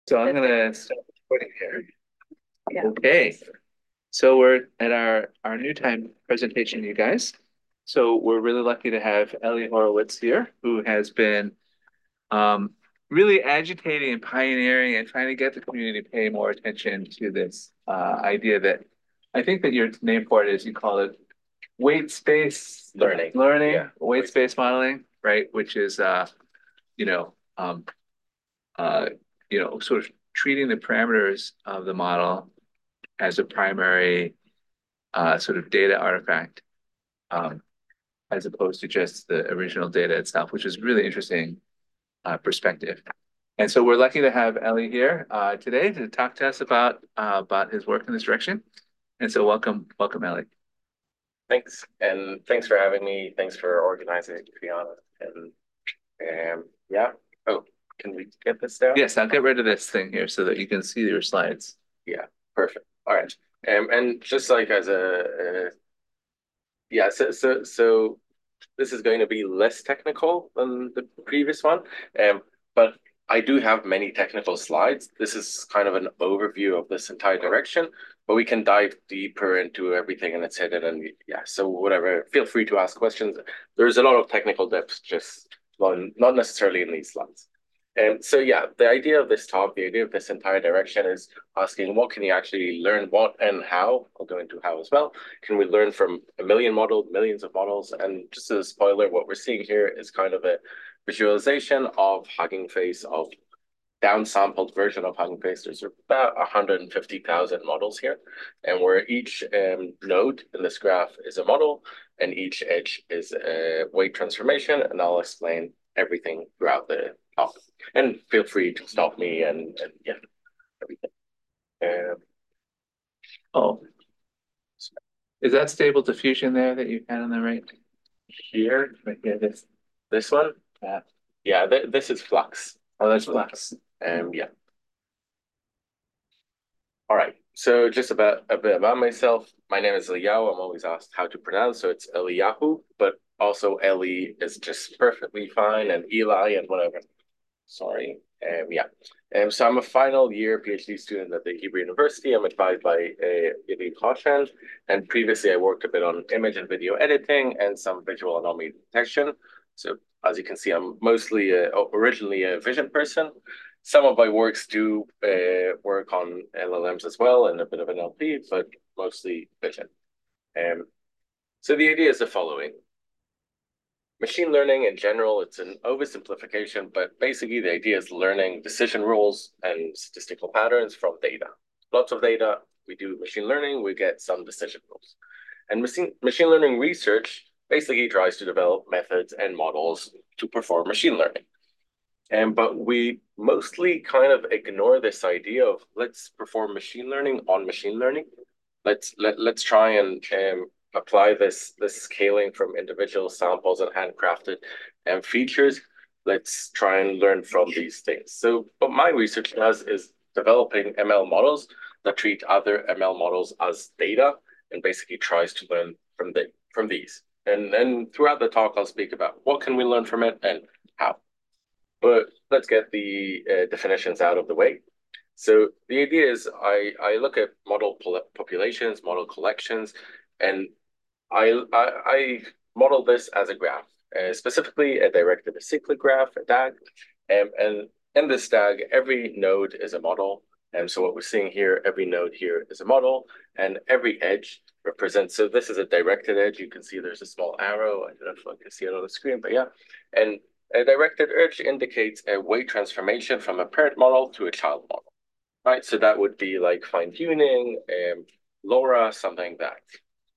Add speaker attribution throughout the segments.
Speaker 1: So I'm gonna start recording here.
Speaker 2: Yeah.
Speaker 1: Okay. So we're at our new time presentation, you guys. So we're really lucky to have Ellie Horowitz here, who has been um, really agitating and pioneering and trying to get the community to pay more attention to this idea that I think that your name for it is you call it weight space learning,
Speaker 3: Yeah.
Speaker 1: weight space modeling, right? Which is you know, um, uh, sort of treating the parameters of the model as a primary sort of data artifact, um, as opposed to just the original data itself, which is really interesting perspective. And so we're lucky to have Ellie here today to talk to us about his work in this direction. And so welcome, Ellie.
Speaker 3: Thanks. And thanks for having me. Thanks for organizing it, to be honest. And yeah. Oh, can we get this down?
Speaker 1: Yes, I'll get rid of this thing here so that you can see your slides.
Speaker 3: Yeah, perfect. All right. And just like as yeah, so this is going to be less technical than the previous one. But I do have many technical slides. This is kind of an overview of this entire direction, but we can dive deeper into everything and it's hidden. And yeah, so whatever, feel free to ask questions. There's a lot of technical depth, just not necessarily in these slides. So yeah, the idea of this talk, the idea of this entire direction is asking what can you actually learn, what and how. I'll go into how as well. Can we learn from a million models, millions of models? And just as a spoiler, what we're seeing here is kind of a visualization of Hugging Face, of downsampled version of Hugging Face. There's about 150,000 models here, and where each node in this graph is a model, and each edge is a weight transformation, and I'll explain everything throughout the talk. And feel free to stop me and yeah, everything. Um,
Speaker 1: Oh, is that stable diffusion there that you had on the right?
Speaker 3: Here,
Speaker 1: Right here,
Speaker 3: this one,
Speaker 1: yeah.
Speaker 3: yeah, this is flux.
Speaker 1: Oh, that's flux.
Speaker 3: Yeah. All right. So just a bit about myself. My name is Eliyahu. I'm always asked how to pronounce, so it's Eliyahu, but also Eli is just perfectly fine, and Eli and whatever. Sorry. Yeah. So I'm a final year PhD student at the Hebrew University. I'm advised by Yadid Khoshan, and previously I worked a bit on image and video editing and some visual anomaly detection. So as you can see, I'm mostly originally a vision person. Some of my works do work on LLMs as well and a bit of NLP, but mostly vision. So the idea is the following. Machine learning in general, it's an oversimplification, but basically the idea is learning decision rules and statistical patterns from data. Lots of data, we do machine learning, we get some decision rules. And machine learning research basically tries to develop methods and models to perform machine learning. But we mostly kind of ignore this idea of let's perform machine learning on machine learning. Let's try and apply this scaling from individual samples and handcrafted features. Let's try and learn from these things. So what my research does is developing ML models that treat other ML models as data and basically tries to learn from these. And then throughout the talk, I'll speak about what can we learn from it and how. But let's get the definitions out of the way. So the idea is I look at model populations, model collections, and I model this as a graph, specifically a directed acyclic graph, a DAG. And in this DAG, every node is a model. And so what we're seeing here, every node here is a model, and every edge represents, so this is a directed edge. You can see there's a small arrow. I don't know if I can see it on the screen, but yeah. And a directed edge indicates a weight transformation from a parent model to a child model, right? So that would be like fine tuning, LoRa, something like that.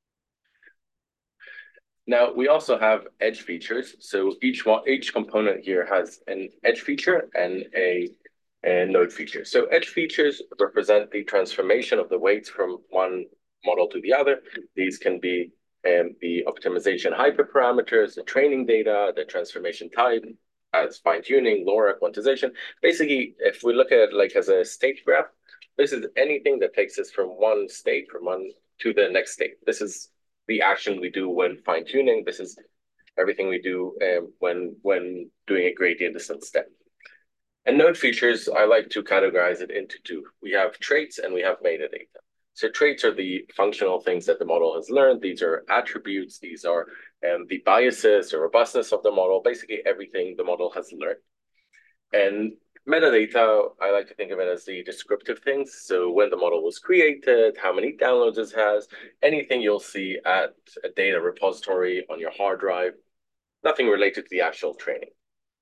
Speaker 3: Now we also have edge features. So each component here has an edge feature and a node feature. So edge features represent the transformation of the weights from one model to the other. These can be the optimization hyperparameters, the training data, the transformation type, as fine tuning, LoRa, quantization. Basically, if we look at it like as a state graph, this is anything that takes us from one state, from one to the next state. This is the action we do when fine tuning. This is everything we do when doing a gradient descent step. And node features, I like to categorize it into two. We have traits and we have metadata. So traits are the functional things that the model has learned. These are attributes. These are the biases, the robustness of the model, basically everything the model has learned. And metadata, I like to think of it as the descriptive things. So when the model was created, how many downloads it has, anything you'll see at a data repository on your hard drive, nothing related to the actual training.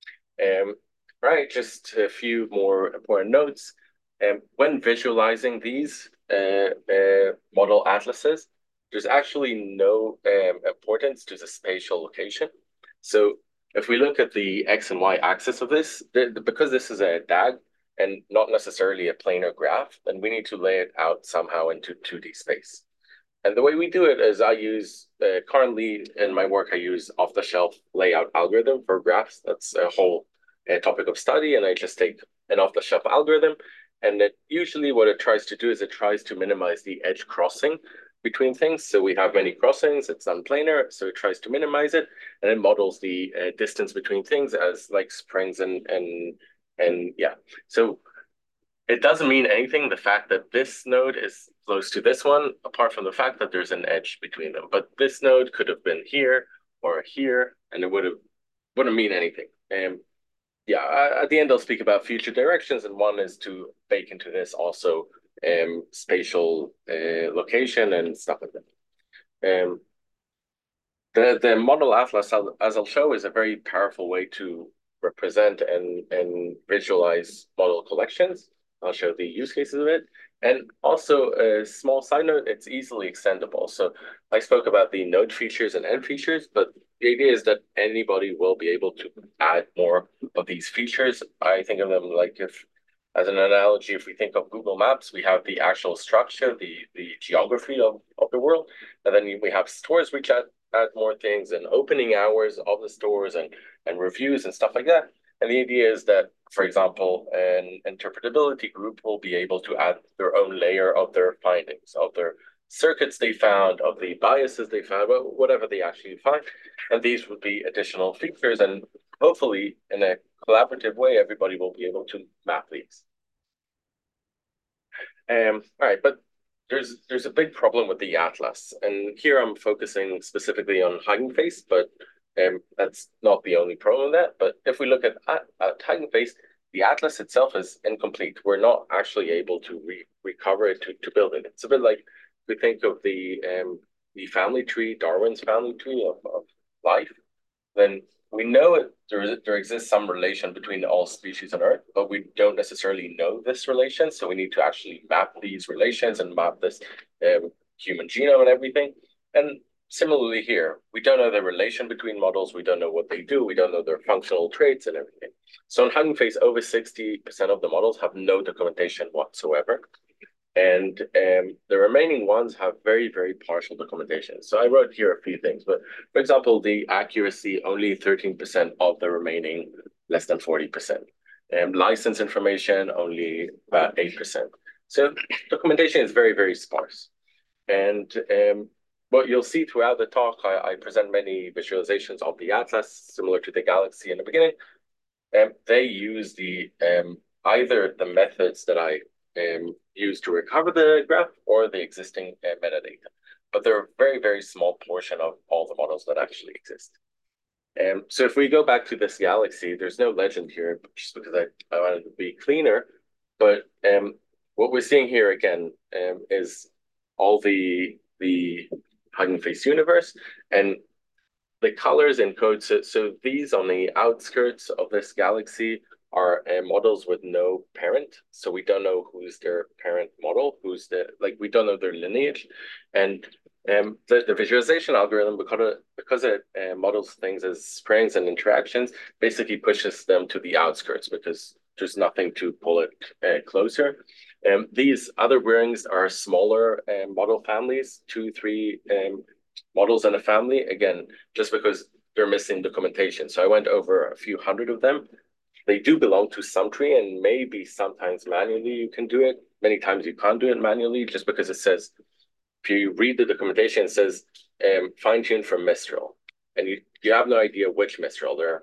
Speaker 3: Right, just a few more important notes. When visualizing these model atlases, there's actually no importance to the spatial location. So if we look at the X and Y axis of this, because this is a DAG and not necessarily a planar graph, then we need to lay it out somehow into 2D space. And the way we do it is I use, currently in my work, I use off-the-shelf layout algorithm for graphs. That's a whole topic of study. And I just take an off-the-shelf algorithm. And it usually what it tries to do is it tries to minimize the edge crossing between things. So we have many crossings, it's unplanar, so it tries to minimize it. And it models the distance between things as like springs and yeah. So it doesn't mean anything, the fact that this node is close to this one, apart from the fact that there's an edge between them. But this node could have been here or here, and it wouldn't mean anything. Yeah, at the end, I'll speak about future directions, and one is to bake into this also spatial location and stuff like that. The model atlas, as I'll show, is a very powerful way to represent and visualize model collections. I'll show the use cases of it. And also a small side note, it's easily extendable. So I spoke about the node features and end features, but the idea is that anybody will be able to add more of these features. I think of them like if, as an analogy, if we think of Google Maps, we have the actual structure, the geography of the world, and then we have stores which add more things and opening hours of the stores and reviews and stuff like that. And the idea is that, for example, an interpretability group will be able to add their own layer of their findings, of their circuits they found, of the biases they found, whatever they actually find. And these would be additional features. And hopefully, in a collaborative way, everybody will be able to map these. All right, but there's a big problem with the atlas, and here I'm focusing specifically on Hugging Face, but that's not the only problem with that. But if we look at Hugging Face, the atlas itself is incomplete. We're not actually able to recover it to build it. It's a bit like we think of the family tree, Darwin's family tree of life. Then we know there exists some relation between all species on Earth, but we don't necessarily know this relation. So we need to actually map these relations and map this human genome and everything. And similarly here, we don't know the relation between models. We don't know what they do. We don't know their functional traits and everything. So in Hugging Face, over 60% of the models have no documentation whatsoever. And the remaining ones have very, very partial documentation. So I wrote here a few things, but for example, the accuracy, only 13% of the remaining, less than 40%. License information, only about 8%. So documentation is very, very sparse. And what you'll see throughout the talk, I present many visualizations of the atlas, similar to the galaxy in the beginning. They use the either the methods that I used to recover the graph or the existing metadata. But they're a very, very small portion of all the models that actually exist. So if we go back to this galaxy, there's no legend here just because I wanted to be cleaner. But what we're seeing here again is all the Hugging Face universe and the colors encode. So these on the outskirts of this galaxy are models with no parent. So we don't know who's their parent model, we don't know their lineage. And the visualization algorithm, because it models things as springs and interactions, basically pushes them to the outskirts because there's nothing to pull it closer. These other rings are smaller model families, 2, 3 models in a family, again, just because they're missing documentation. So I went over a few hundred of them. They do belong to some tree, and maybe sometimes manually you can do it. Many times you can't do it manually just because it says, if you read the documentation, it says fine-tune from Mistral. And you have no idea which Mistral. There are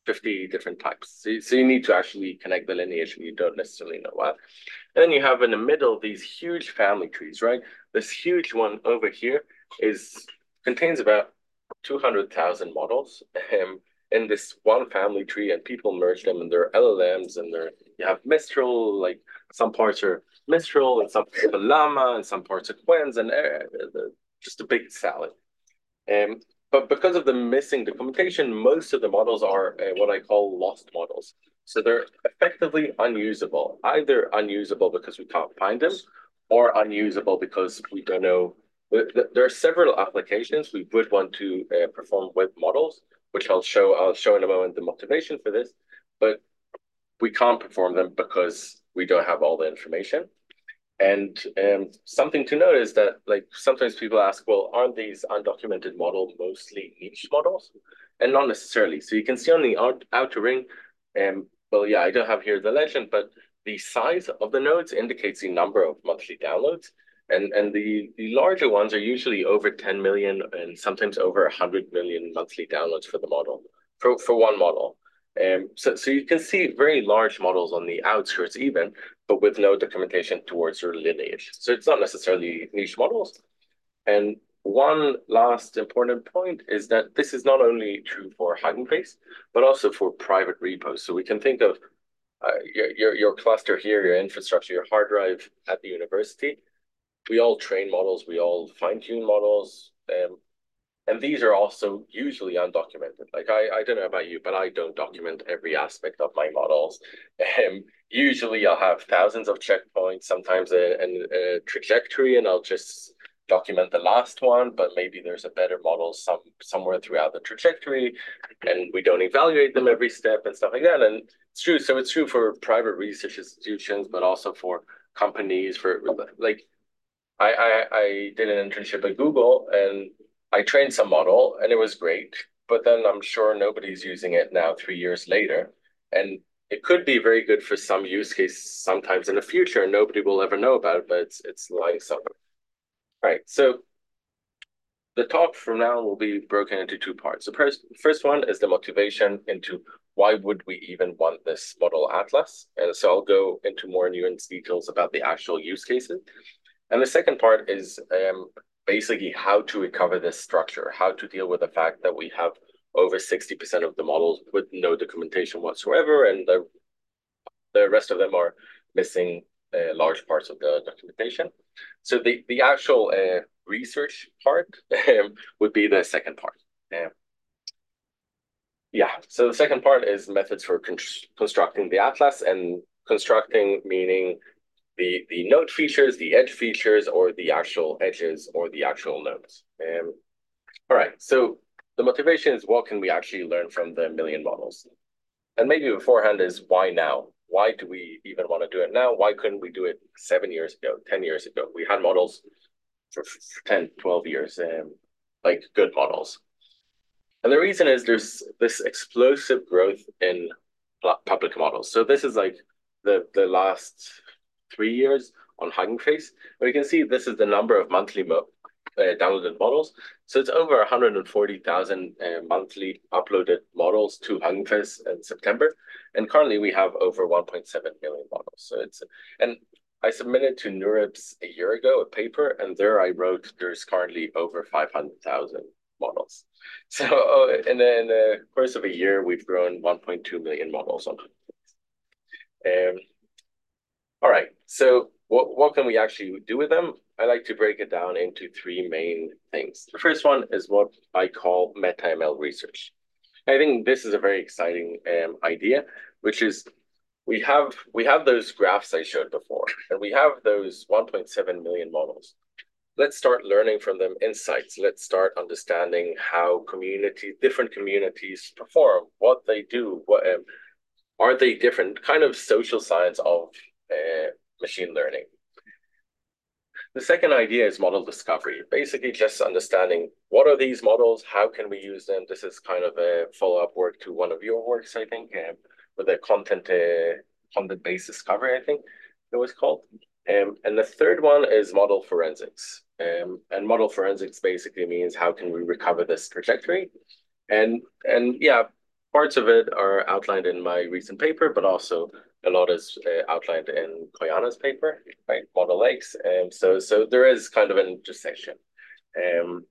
Speaker 3: 50 different types. So you need to actually connect the lineage and you don't necessarily know what. And then you have in the middle these huge family trees, right? This huge one over here is contains about 200,000 models in this one family tree, and people merge them in their LLMs, and you have Mistral, like some parts are Mistral and some parts are Llama and some parts are Quens, and just a big salad. Um, but because of the missing documentation, most of the models are what I call lost models. So they're effectively unusable, either unusable because we can't find them, or unusable because we don't know. There are several applications we would want to perform with models, which I'll show in a moment the motivation for this, but we can't perform them because we don't have all the information. And something to note is that, like, sometimes people ask, well, aren't these undocumented models mostly niche models? And not necessarily. So you can see on the outer ring, well, yeah, I don't have here the legend, but the size of the nodes indicates the number of monthly downloads. And the larger ones are usually over 10 million and sometimes over 100 million monthly downloads for the model, for one model. So you can see very large models on the outskirts even, but with no documentation towards your lineage. So it's not necessarily niche models. And one last important point is that this is not only true for Hugging Face, but also for private repos. So we can think of your cluster here, your infrastructure, your hard drive at the university. We all train models, we all fine-tune models. And these are also usually undocumented. Like I don't know about you, but I don't document every aspect of my models. Usually I'll have thousands of checkpoints, sometimes a trajectory, and I'll just document the last one, but maybe there's a better model somewhere throughout the trajectory, and we don't evaluate them every step and stuff like that. And it's true. So it's true for private research institutions, but also for companies, for like I did an internship at Google and I trained some model and it was great, but then I'm sure nobody's using it now 3 years later. And it could be very good for some use case sometimes in the future, and nobody will ever know about it, but it's lying somewhere. Right. So the talk from now will be broken into two parts. The first one is the motivation into why would we even want this model atlas? And so I'll go into more nuanced details about the actual use cases. And the second part is basically how to recover this structure, how to deal with the fact that we have over 60% of the models with no documentation whatsoever, and the rest of them are missing large parts of the documentation. So the actual research part would be the second part. Yeah, so the second part is methods for constructing the atlas, and constructing meaning the node features, the edge features, or the actual edges or the actual nodes. All right, so the motivation is what can we actually learn from the million models? And maybe beforehand is why now? Why do we even want to do it now? Why couldn't we do it 7 years ago, 10 years ago? We had models for 10, 12 years, like good models. And the reason is there's this explosive growth in public models. So this is like the last 3 years on Hugging Face. But you can see this is the number of monthly downloaded models. So it's over 140,000 monthly uploaded models to Hugging Face in September. And currently we have over 1.7 million models. So and I submitted to NeurIPS a year ago a paper, and there I wrote there's currently over 500,000 models. So in the course of a year, we've grown 1.2 million models on all right, so what can we actually do with them? I like to break it down into three main things. The first one is what I call MetaML research. I think this is a very exciting idea, which is we have those graphs I showed before, and we have those 1.7 million models. Let's start learning from them insights. Let's start understanding how different communities perform, what they do, what are they different, kind of social science of machine learning. The second idea is model discovery, basically just understanding what are these models, how can we use them. This is kind of a follow-up work to one of your works, I think, with a content-based discovery, I think it was called. And the third one is model forensics. And model forensics basically means how can we recover this trajectory? And yeah, Parts of it are outlined in my recent paper, but also a lot is outlined in Koyana's paper, right? Model lakes. So there is kind of an intersection. Um,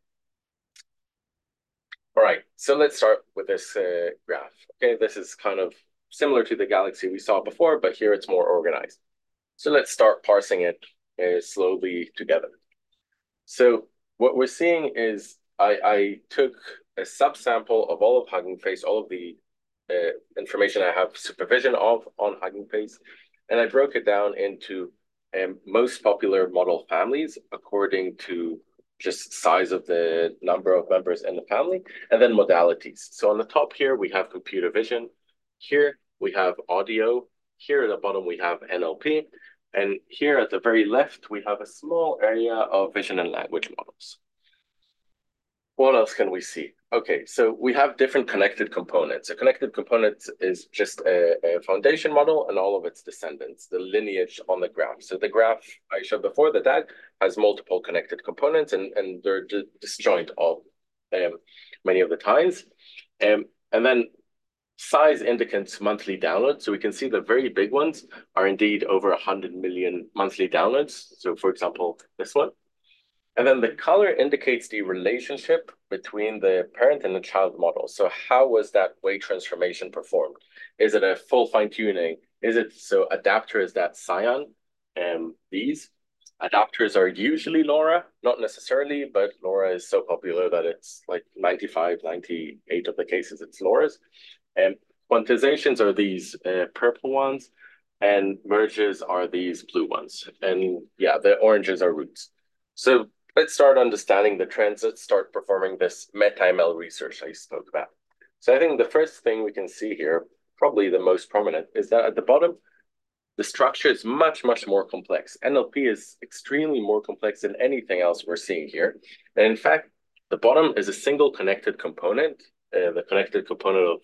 Speaker 3: all right, so let's start with this graph. Okay, this is kind of similar to the galaxy we saw before, but here it's more organized. So let's start parsing it slowly together. So what we're seeing is I took a subsample of all of Hugging Face, all of the information I have supervision of on Hugging Face, and I broke it down into most popular model families according to just size of the number of members in the family, and then modalities. So on the top here, we have computer vision. Here we have audio. Here at the bottom, we have NLP. And here at the very left, we have a small area of vision and language models. What else can we see? Okay, so we have different connected components. A connected component is just a foundation model and all of its descendants, the lineage on the graph. So the graph I showed before, the DAG, has multiple connected components and they're disjoint all many of the times. And then size indicates monthly downloads. So we can see the very big ones are indeed over 100 million monthly downloads. So for example, this one. And then the color indicates the relationship between the parent and the child model. So how was that weight transformation performed? Is it a full fine tuning? Is it so adapter is that Scion? These adapters are usually LoRa, not necessarily, but LoRa is so popular that it's like 95, 98 of the cases it's LoRa's. Quantizations are these purple ones, and merges are these blue ones. And yeah, the oranges are roots. So let's start understanding the trends. Let's start performing this meta-ML research I spoke about. So I think the first thing we can see here, probably the most prominent, is that at the bottom, the structure is much, much more complex. NLP is extremely more complex than anything else we're seeing here. And in fact, the bottom is a single connected component, the connected component of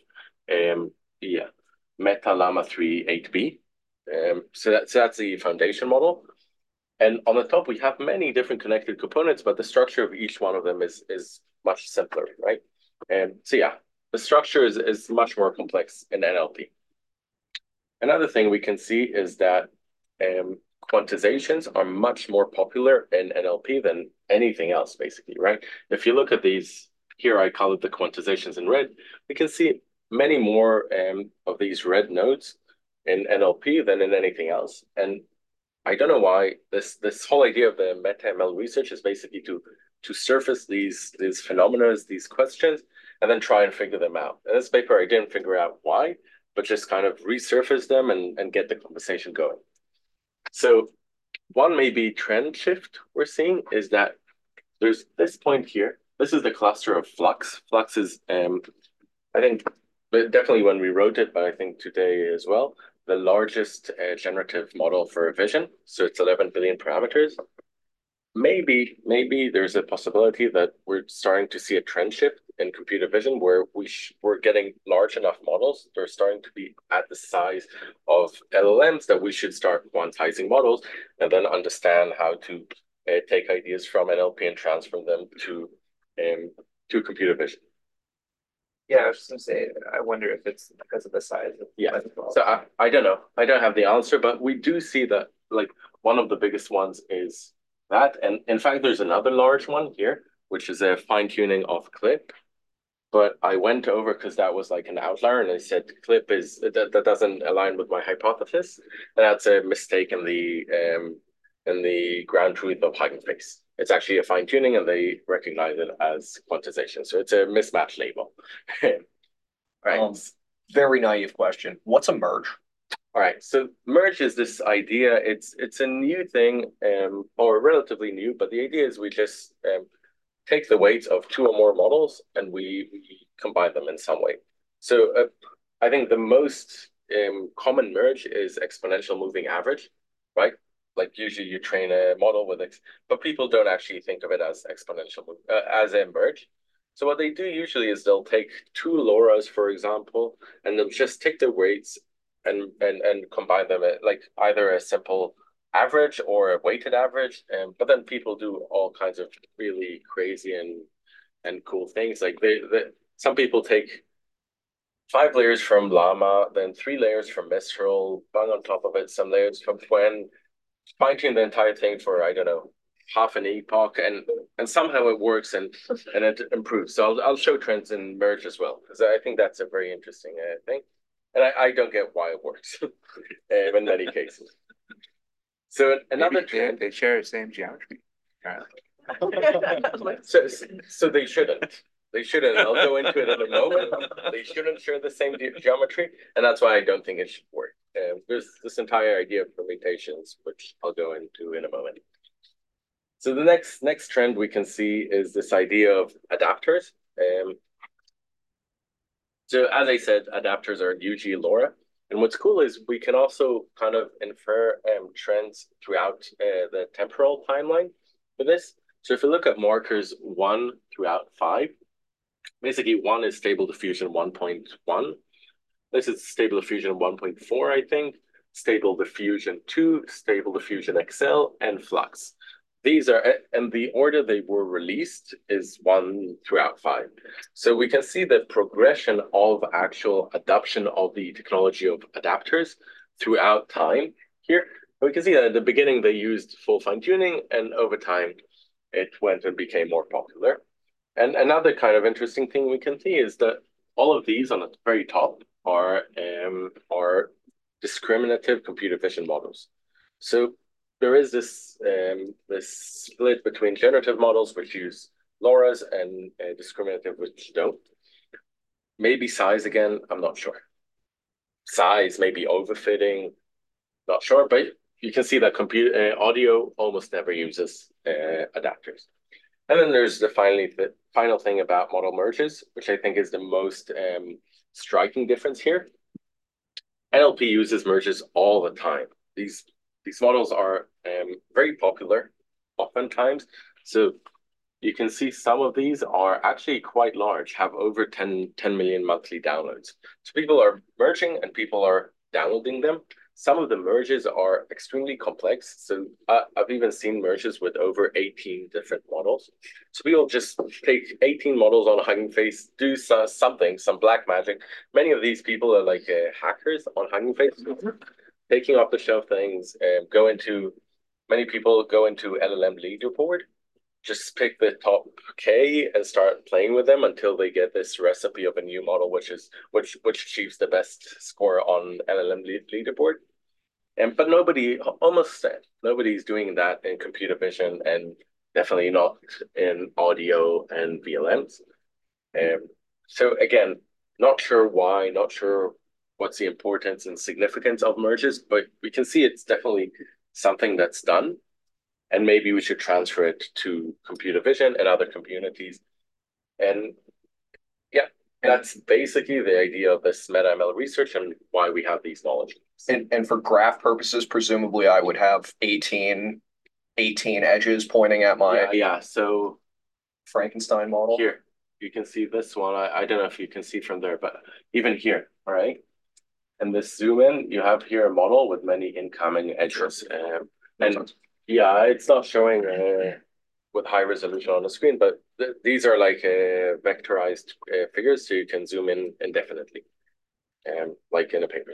Speaker 3: Meta Llama 3 8B. So that's the foundation model. And on the top, we have many different connected components, but the structure of each one of them is much simpler, right? And so yeah, the structure is much more complex in NLP. Another thing we can see is that quantizations are much more popular in NLP than anything else, basically, right? If you look at these, here I call it the quantizations in red, we can see many more of these red nodes in NLP than in anything else. And I don't know why this whole idea of the meta-ML research is basically to surface these phenomena, these questions, and then try and figure them out. In this paper, I didn't figure out why, but just kind of resurface them and get the conversation going. So one maybe trend shift we're seeing is that there's this point here. This is the cluster of Flux. Flux is, I think, definitely when we wrote it, but I think today as well, the largest generative model for vision. So it's 11 billion parameters. Maybe there's a possibility that we're starting to see a trend shift in computer vision where we're getting large enough models. They're starting to be at the size of LLMs that we should start quantizing models and then understand how to take ideas from NLP and transfer them to computer vision.
Speaker 1: Yeah, I was just gonna say, I wonder if it's because of the size of
Speaker 3: So I don't know. I don't have the answer, but we do see that like one of the biggest ones is that. And in fact, there's another large one here, which is a fine-tuning of CLIP. But I went over because that was like an outlier, and I said CLIP is that doesn't align with my hypothesis. And that's a mistake in the ground truth of Hugging Face. It's actually a fine tuning and they recognize it as quantization. So it's a mismatch label.
Speaker 2: Right. Very naive question. What's a merge?
Speaker 3: All right. So merge is this idea. It's a new thing, or relatively new, but the idea is we just take the weights of two or more models and we combine them in some way. So I think the most common merge is exponential moving average, right? Like usually you train a model with but people don't actually think of it as exponential as a merge. So what they do usually is they'll take two LoRa's, for example, and they'll just take the weights and combine them at like either a simple average or a weighted average. But then people do all kinds of really crazy and cool things. Like some people take 5 layers from Llama, then 3 layers from Mistral, bung on top of it, some layers from Qwen, fine-tune the entire thing for, I don't know, half an epoch, and somehow it works and it improves. So I'll show trends in merge as well, because I think that's a very interesting thing. And I don't get why it works in many cases. So another trend,
Speaker 1: they share the same geometry.
Speaker 3: so they shouldn't. They shouldn't. I'll go into it in a moment. They shouldn't share the same geometry, and that's why I don't think it should work. There's this entire idea of permutations, which I'll go into in a moment. So the next trend we can see is this idea of adapters. So as I said, adapters are UG LoRa. And what's cool is we can also kind of infer trends throughout the temporal timeline for this. So if you look at markers 1 throughout 5, basically 1 is stable diffusion 1.1. This is stable diffusion 1.4, I think. Stable diffusion 2, stable diffusion XL, and flux. These are, and the order they were released is 1 throughout 5. So we can see the progression of actual adoption of the technology of adapters throughout time here. We can see that at the beginning they used full fine tuning, and over time it went and became more popular. And another kind of interesting thing we can see is that all of these on the very top are discriminative computer vision models. So there is this split between generative models which use LoRa's and discriminative which don't. Maybe size again, I'm not sure. Size, maybe overfitting, not sure, but you can see that audio almost never uses adapters. And then there's the final thing about model merges, which I think is the most striking difference here. NLP uses merges all the time. These models are very popular, oftentimes. So you can see some of these are actually quite large, have over 10 million monthly downloads. So people are merging and people are downloading them. Some of the merges are extremely complex. So I've even seen merges with over 18 different models. So people just take 18 models on Hugging Face, do something, some black magic. Many of these people are like hackers on Hugging Face, taking off the shelf things, many people go into LLM leaderboard, just pick the top K and start playing with them until they get this recipe of a new model, which achieves the best score on LLM leaderboard. But nobody's doing that in computer vision, and definitely not in audio and VLMs. So again, not sure why, not sure what's the importance and significance of merges, but we can see it's definitely something that's done. And maybe we should transfer it to computer vision and other communities. And yeah, that's basically the idea of this MetaML research and why we have these knowledge.
Speaker 2: And for graph purposes, presumably I would have 18 edges pointing at my
Speaker 3: So
Speaker 2: Frankenstein model.
Speaker 3: Here, you can see this one. I don't know if you can see from there, but even here, all right? And this zoom in, you have here a model with many incoming edges. And yeah, it's not showing with high resolution on the screen, but these are like vectorized figures, so you can zoom in indefinitely, like in a paper.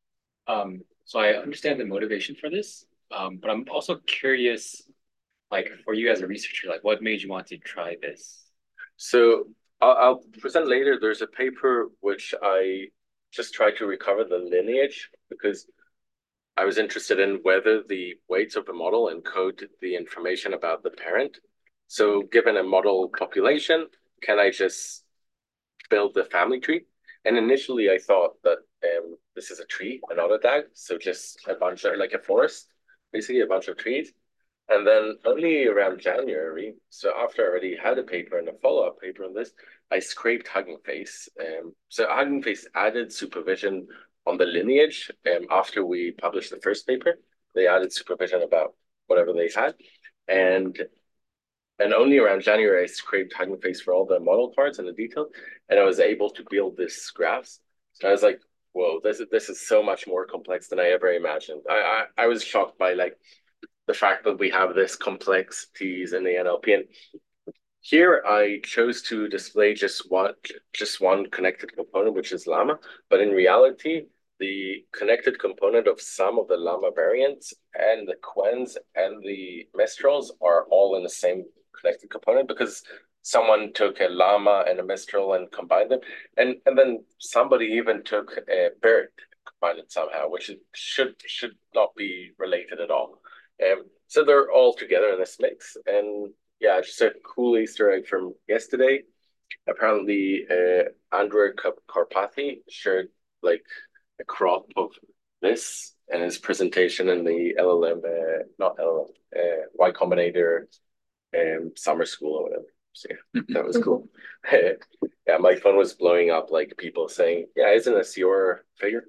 Speaker 4: So I understand the motivation for this, but I'm also curious, like for you as a researcher, like what made you want to try this?
Speaker 3: So I'll present later. There's a paper which I just tried to recover the lineage because I was interested in whether the weights of the model encode the information about the parent. So given a model population, can I just build the family tree? And initially I thought that this is a tree, an autodag, so just a bunch of, like a forest, basically a bunch of trees. And then only around January, so after I already had a paper and a follow-up paper on this, I scraped Hugging Face. So Hugging Face added supervision on the lineage after we published the first paper. They added supervision about whatever they had. And only around January, I scraped Hugging Face for all the model cards and the detail, and I was able to build this graphs. So I was like, whoa, this is so much more complex than I ever imagined. I was shocked by like the fact that we have this complexities in the NLP. And Here I chose to display just one connected component, which is llama, but in reality, the connected component of some of the llama variants and the quens and the mistrals are all in the same connected component because someone took a llama and a mistral and combined them, and then somebody even took a bird, combined it somehow, which should not be related at all. So they're all together in this mix, and yeah, just a cool Easter egg from yesterday. Apparently, Andrew Karpathy shared like a crop of this in his presentation in the LLM, not LLM, Y Combinator summer school or whatever. So yeah, that was cool. Yeah, my phone was blowing up, like people saying, "Yeah, isn't this your figure?"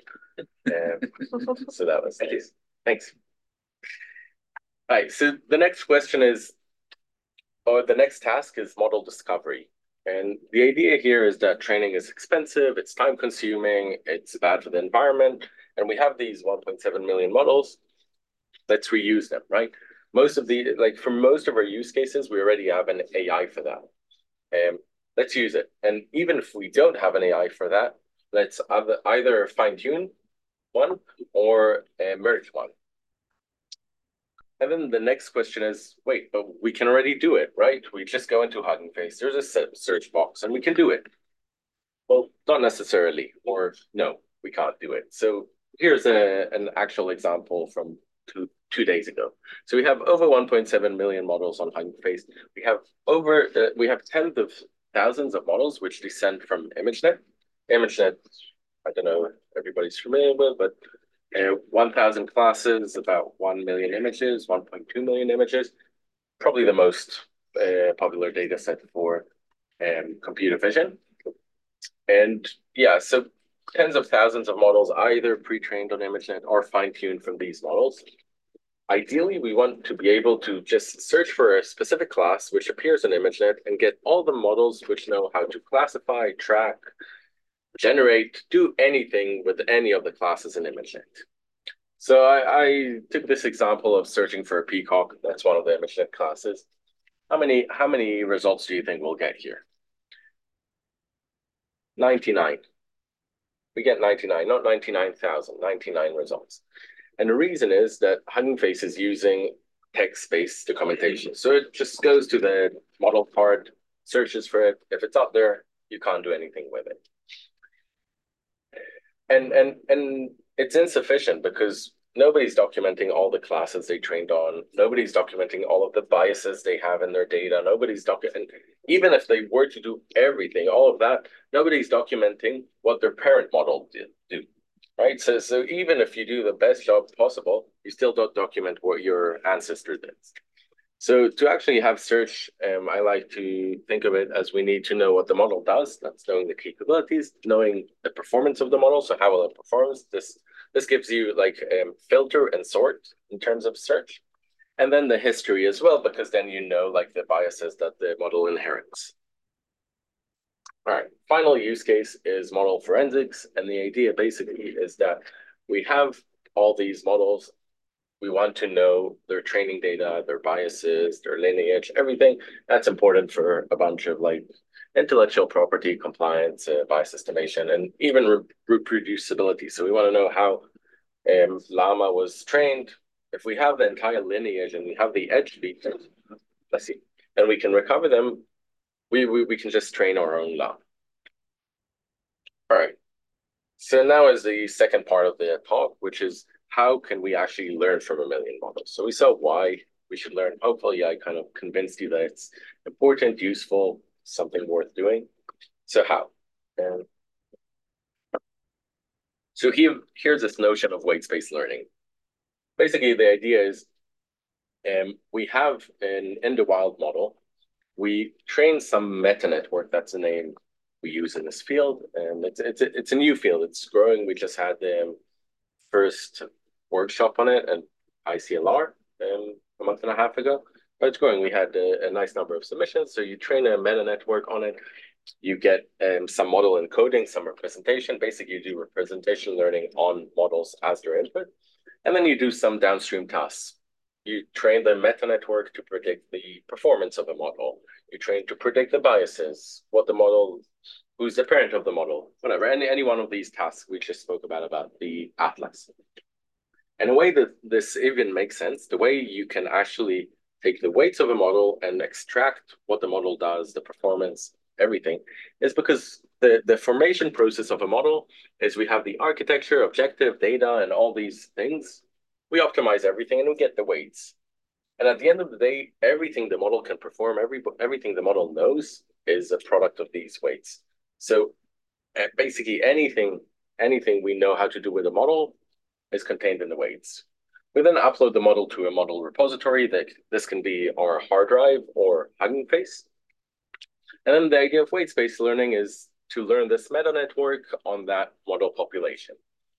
Speaker 3: So that was nice. Thanks. All right, so the next question is, or the next task is model discovery. And the idea here is that training is expensive, it's time consuming, it's bad for the environment, and we have these 1.7 million models. Let's reuse them, right? For most of our use cases, we already have an AI for that. Let's use it. And even if we don't have an AI for that, let's either fine tune one or merge one. And then the next question is, wait, but we can already do it, right? We just go into Hugging Face. There's a search box and we can do it. Well, not necessarily, or no, we can't do it. So here's an actual example from two days ago. So we have over 1.7 million models on Hugging Face. We have tens of thousands of models which descend from ImageNet. ImageNet, I don't know if everybody's familiar with, but 1,000 classes, about 1 million images, 1.2 million images, probably the most popular data set for computer vision. And yeah, so tens of thousands of models either pre-trained on ImageNet or fine-tuned from these models. Ideally, we want to be able to just search for a specific class which appears in ImageNet and get all the models which know how to classify, track, generate, do anything with any of the classes in ImageNet. So I took this example of searching for a peacock. That's one of the ImageNet classes. How many results do you think we'll get here? 99. We get 99, not 99,000, 99 results. And the reason is that Hugging Face is using text-based documentation. So it just goes to the model part, searches for it. If it's up there, you can't do anything with it. And it's insufficient because nobody's documenting all the classes they trained on. Nobody's documenting all of the biases they have in their data. Nobody's documenting, even if they were to do everything, all of that, nobody's documenting what their parent model did do, right? So even if you do the best job possible, you still don't document what your ancestor did. So to actually have search, I like to think of it as we need to know what the model does. That's knowing the capabilities, knowing the performance of the model. So how well it performs. This gives you like filter and sort in terms of search. And then the history as well, because then you know like the biases that the model inherits. All right, final use case is model forensics. And the idea basically is that we have all these models. We want to know their training data, their biases, their lineage, everything. That's important for a bunch of like intellectual property, compliance, bias estimation, and even reproducibility. So we want to know how Llama was trained. If we have the entire lineage and we have the edge features, let's see, and we can recover them, we can just train our own Llama. All right. So now is the second part of the talk, which is how can we actually learn from a million models? So we saw why we should learn. Hopefully I kind of convinced you that it's important, useful, something worth doing. So how? So here's this notion of weight space learning. Basically, the idea is we have an in the wild model. We train some meta network. That's the name we use in this field. And it's a new field. It's growing. We just had the first workshop on it and ICLR a month and a half ago. But it's growing. We had a nice number of submissions. So you train a meta network on it. You get some model encoding, some representation. Basically, you do representation learning on models as their input. And then you do some downstream tasks. You train the meta network to predict the performance of a model. You train to predict the biases, what the model, who's the parent of the model, whatever. Any one of these tasks we just spoke about the atlas. And a way that this even makes sense, the way you can actually take the weights of a model and extract what the model does, the performance, everything, is because the formation process of a model is we have the architecture, objective, data, and all these things. We optimize everything and we get the weights. And at the end of the day, everything the model can perform, everything the model knows is a product of these weights. So basically anything we know how to do with a model is contained in the weights. We then upload the model to a model repository. That this can be our hard drive or Hugging Face. And then the idea of weights-based learning is to learn this meta network on that model population.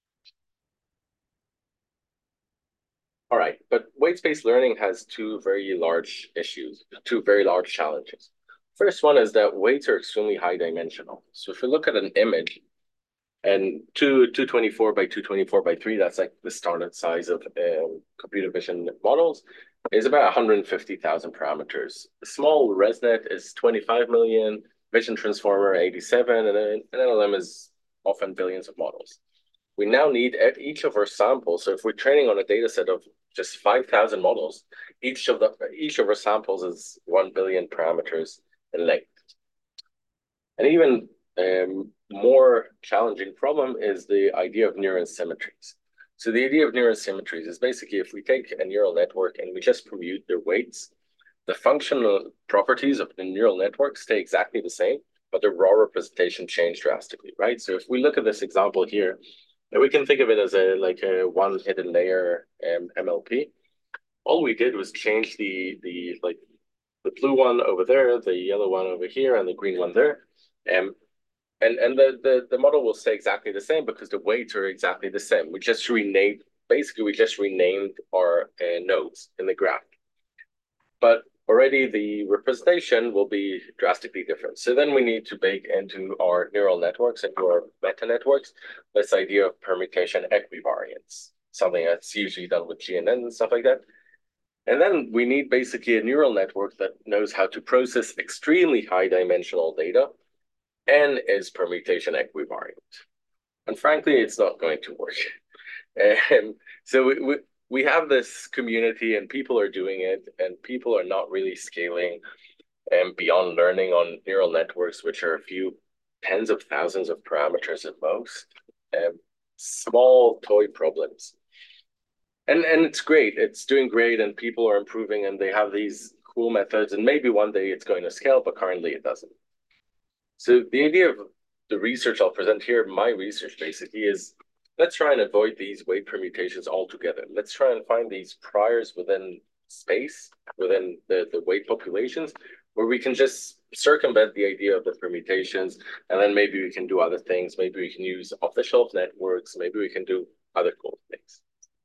Speaker 3: All right, but weights-based learning has two very large challenges. First one is that weights are extremely high dimensional. So if you look at an image, and 224 by 224 by 3, that's like the standard size of computer vision models, is about 150,000 parameters. The small ResNet is 25 million, Vision Transformer 87, and then an LLM is often billions of models. We now need at each of our samples. So if we're training on a data set of just 5,000 models, each of our samples is 1 billion parameters in length. And even more challenging problem is the idea of neuron symmetries. So the idea of neuron symmetries is basically if we take a neural network and we just permute their weights, the functional properties of the neural network stay exactly the same, but the raw representation change drastically, right? So if we look at this example here, we can think of it as a one hidden layer MLP. All we did was change the blue one over there, the yellow one over here, and the green one there. And the model will stay exactly the same because the weights are exactly the same. We just renamed our nodes in the graph. But already the representation will be drastically different. So then we need to bake into our neural networks, into our meta networks, this idea of permutation equivariance, something that's usually done with GNN and stuff like that. And then we need basically a neural network that knows how to process extremely high dimensional data and is permutation equivariant. And frankly, it's not going to work. So we have this community and people are doing it, and people are not really scaling beyond learning on neural networks, which are a few tens of thousands of parameters at most. Small toy problems. And it's great. It's doing great, and people are improving, and they have these cool methods, and maybe one day it's going to scale, but currently it doesn't. So the idea of the research I'll present here, my research basically is, let's try and avoid these weight permutations altogether. Let's try and find these priors within space, within the weight populations, where we can just circumvent the idea of the permutations, and then maybe we can do other things. Maybe we can use off-the-shelf networks. Maybe we can do other cool things.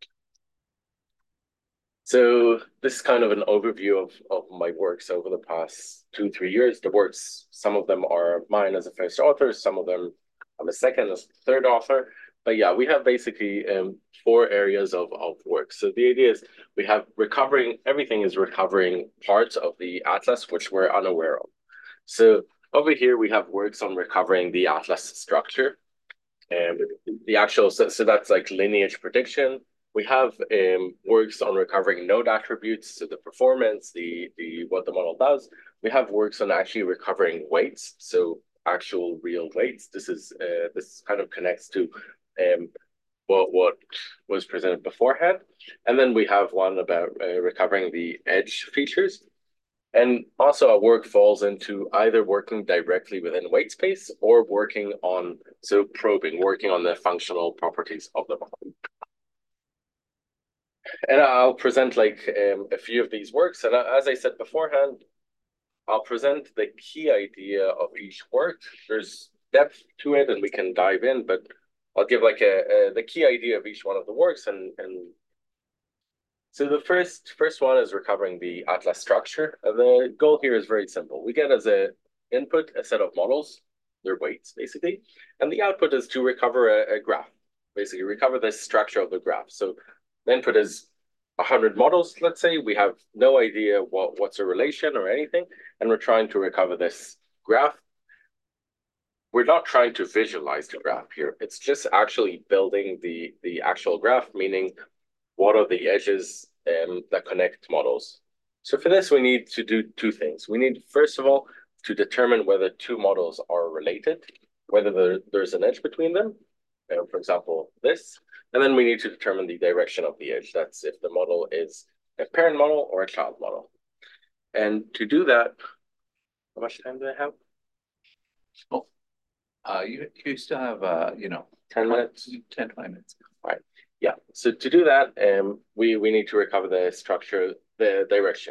Speaker 3: So this is kind of an overview of my works over the past 2-3 years. The works, some of them are mine as a first author, some of them I'm a second, as third author. But yeah, we have basically 4 areas of work. So the idea is we have everything is recovering parts of the atlas which we're unaware of. So over here we have works on recovering the atlas structure and so that's like lineage prediction. We have works on recovering node attributes, so the performance, the what the model does. We have works on actually recovering weights, so actual real weights. This kind of connects to what was presented beforehand. And then we have one about recovering the edge features. And also our work falls into either working directly within weight space or working on the functional properties of the model. And I'll present a few of these works. And as I said beforehand, I'll present the key idea of each work. There's depth to it and we can dive in, but I'll give the key idea of each one of the works. And so the first one is recovering the atlas structure. And the goal here is very simple. We get as an input a set of models, their weights basically, and the output is to recover a graph, basically recover the structure of the graph. So the input is 100 models, let's say. We have no idea what's a relation or anything, and we're trying to recover this graph. We're not trying to visualize the graph here. It's just actually building the actual graph, meaning what are the edges that connect models. So for this, we need to do two things. We need, first of all, to determine whether two models are related, whether there's an edge between them, for example, this. And then we need to determine the direction of the edge. That's if the model is a parent model or a child model. And to do that, how much time do I have?
Speaker 1: Oh, you still have
Speaker 3: 10 minutes?
Speaker 1: 10, 20 minutes.
Speaker 3: All right. Yeah. So to do that, we need to recover the structure, the direction.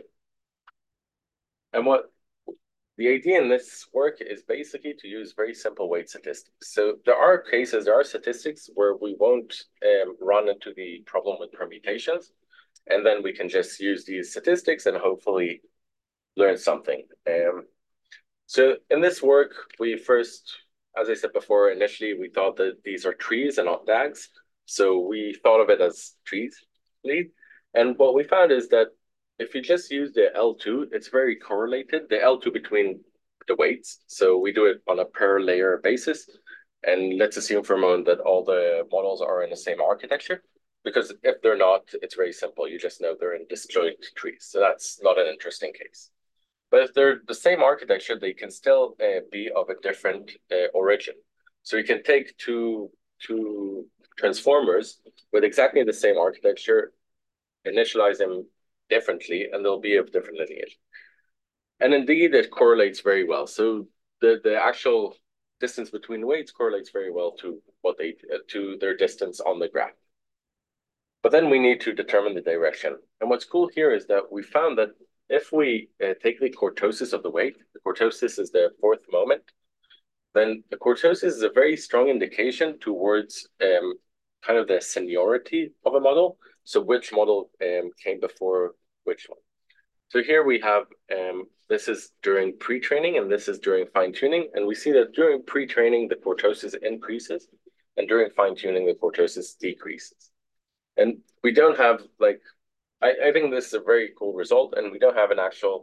Speaker 3: And what the idea in this work is basically to use very simple weight statistics. So there are statistics where we won't run into the problem with permutations, and then we can just use these statistics and hopefully learn something. So in this work, we first, as I said before, initially we thought that these are trees and not DAGs. So we thought of it as trees, and what we found is that if you just use the L2, it's very correlated, the L2 between the weights. So we do it on a per layer basis. And let's assume for a moment that all the models are in the same architecture, because if they're not, it's very simple. You just know they're in disjoint trees. So that's not an interesting case. But if they're the same architecture, they can still be of a different origin. So you can take two transformers with exactly the same architecture, initialize them differently, and they'll be of different lineage. And indeed, it correlates very well. So the actual distance between weights correlates very well to to their distance on the graph. But then we need to determine the direction. And what's cool here is that we found that if we take the cortosis of the weight, the cortosis is the fourth moment, then the cortosis is a very strong indication towards kind of the seniority of a model. So which model came before which one? So here we have, this is during pre-training and this is during fine-tuning. And we see that during pre-training, the cortosis increases, and during fine-tuning, the cortosis decreases. And we don't have I think this is a very cool result, and we don't have an actual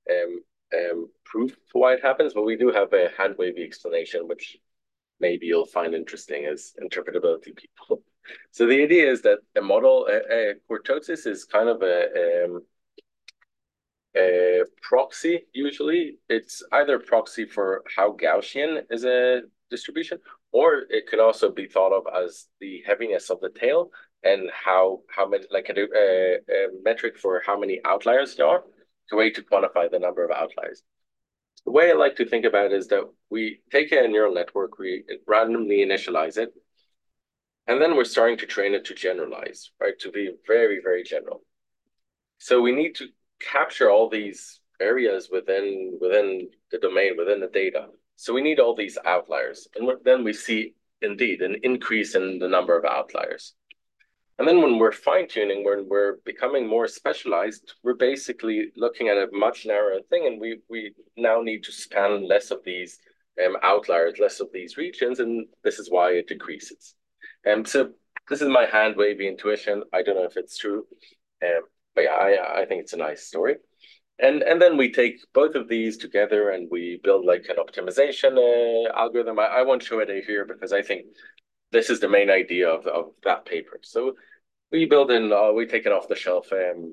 Speaker 3: proof for why it happens, but we do have a hand-wavy explanation, which maybe you'll find interesting as interpretability people. So the idea is that a model, cortosis is kind of a proxy, usually. It's either proxy for how Gaussian is a distribution, or it can also be thought of as the heaviness of the tail and how many, like a metric for how many outliers there are, a way to quantify the number of outliers. The way I like to think about it is that we take a neural network, we randomly initialize it, and then we're starting to train it to generalize, right? To be very, very general. So we need to capture all these areas within the domain, within the data. So we need all these outliers. And then we see, indeed, an increase in the number of outliers. And then when we're fine-tuning, when we're becoming more specialized, we're basically looking at a much narrower thing, and we now need to span less of these outliers, less of these regions, and this is why it decreases. So this is my hand-wavy intuition. I don't know if it's true, but yeah, I think it's a nice story. And then we take both of these together and we build like an optimization algorithm. I won't show it here because I think this is the main idea of that paper. So we build we take an off-the-shelf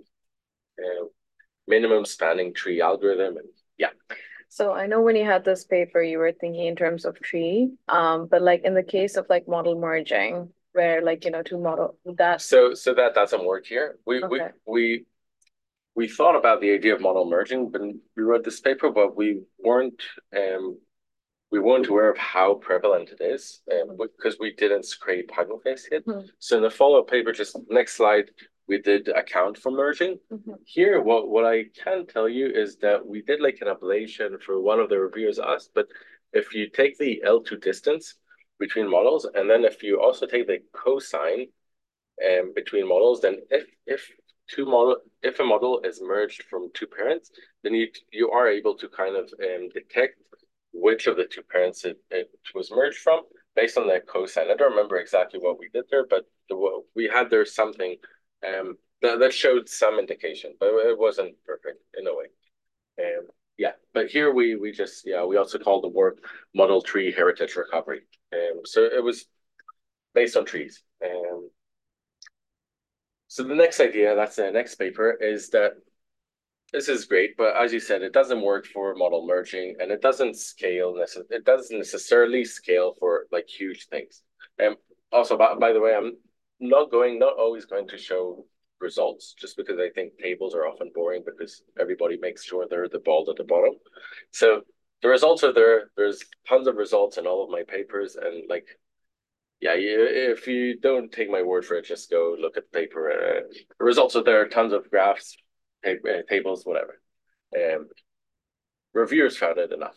Speaker 3: minimum spanning tree algorithm, and yeah.
Speaker 5: So I know when you had this paper, you were thinking in terms of tree, but like in the case of like model merging, where like two model that.
Speaker 3: So that doesn't work here.
Speaker 5: Okay.
Speaker 3: We thought about the idea of model merging when we wrote this paper, but we weren't aware of how prevalent it is because we didn't scrape Hugging Face yet.
Speaker 5: Mm-hmm.
Speaker 3: So in the follow-up paper, just next slide, we did account for merging.
Speaker 5: Mm-hmm.
Speaker 3: Here, what I can tell you is that we did like an ablation for one of the reviewers asked, but if you take the L2 distance between models, and then if you also take the cosine between models, then if a model is merged from two parents, then you are able to kind of detect which of the two parents it was merged from based on the cosine. I don't remember exactly what we did there, but we had there something that showed some indication, but it wasn't perfect in a way. Yeah, but here we just we also call the work model tree heritage recovery. So it was based on trees. So the next idea, that's the next paper, is that this is great, but as you said, it doesn't work for model merging, and it doesn't scale. It doesn't necessarily scale for like huge things. Also, by the way, I'm not always going to show results, just because I think tables are often boring because everybody makes sure they're the bald at the bottom. So the results are there. There's tons of results in all of my papers, and like, yeah, if you don't take my word for it, just go look at the paper. The results are there. Tons of graphs, tables, whatever. Reviewers found it enough.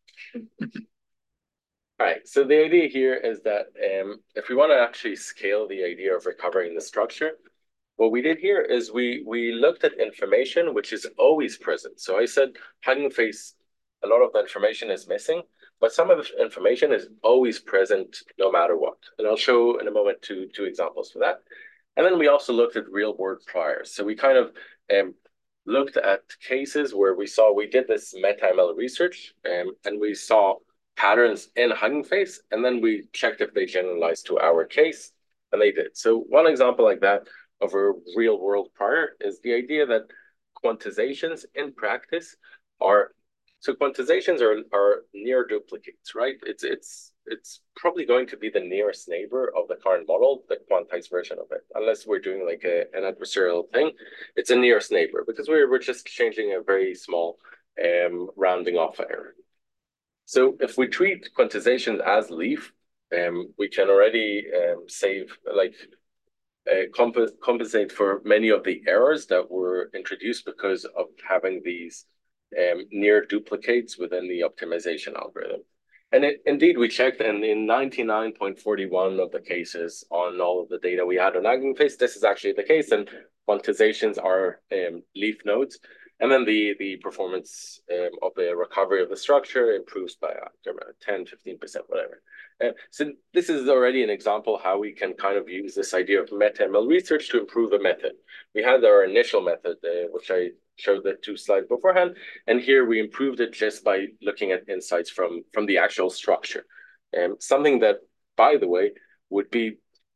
Speaker 3: All right, so the idea here is that if we want to actually scale the idea of recovering the structure, what we did here is we looked at information which is always present. So I said Hugging Face, a lot of the information is missing, but some of the information is always present no matter what. And I'll show in a moment two examples for that. And then we also looked at real world priors. So we kind of looked at cases where we did this meta-ML research and we saw patterns in Hugging Face, and then we checked if they generalized to our case, and they did. So one example like that of a real world prior is the idea that quantizations in practice are near duplicates, right? It's probably going to be the nearest neighbor of the current model, the quantized version of it, unless we're doing like an adversarial thing. It's a nearest neighbor because we're just changing a very small rounding off error. So if we treat quantizations as leaf, we can already save compensate for many of the errors that were introduced because of having these near duplicates within the optimization algorithm. And indeed, we checked, and in 99.41 of the cases on all of the data we had on Hugging Face, this is actually the case, and quantizations are leaf nodes. And then the performance of the recovery of the structure improves by 10, 15%, whatever. So this is already an example how we can kind of use this idea of meta-ML research to improve a method. We had our initial method, which I showed the 2 slides beforehand, and here we improved it just by looking at insights from the actual structure. Something that, by the way, would be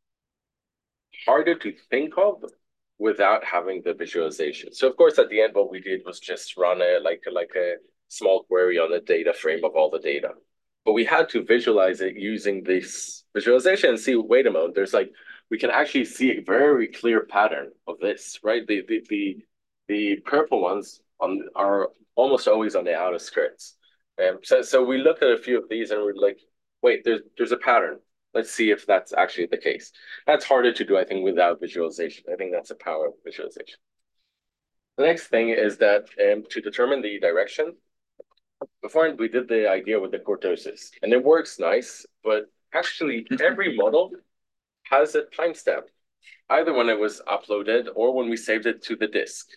Speaker 3: harder to think of without having the visualization. So of course, at the end, what we did was just run a small query on a data frame of all the data. But we had to visualize it using this visualization and see, wait a moment, we can actually see a very clear pattern of this, right? The purple ones are almost always on the outer skirts. So we looked at a few of these and we're like, wait, there's a pattern. Let's see if that's actually the case. That's harder to do, I think, without visualization. I think that's the power of visualization. The next thing is that to determine the direction, beforehand we did the idea with the kurtosis, and it works nice, but actually every model has a timestamp, either when it was uploaded or when we saved it to the disk.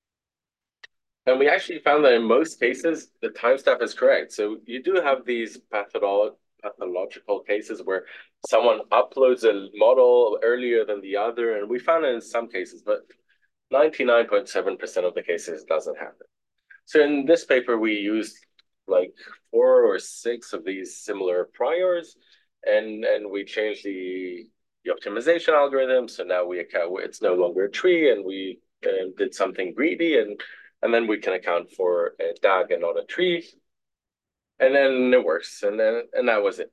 Speaker 3: And we actually found that in most cases, the timestamp is correct. So you do have these pathological cases where someone uploads a model earlier than the other, and we found it in some cases, but 99.7% of the cases doesn't happen. So in this paper, we used like 4 or 6 of these similar priors, and we changed the optimization algorithm. So now it's no longer a tree, and we did something greedy, and then we can account for a DAG and not a tree. And then it works, and that was it.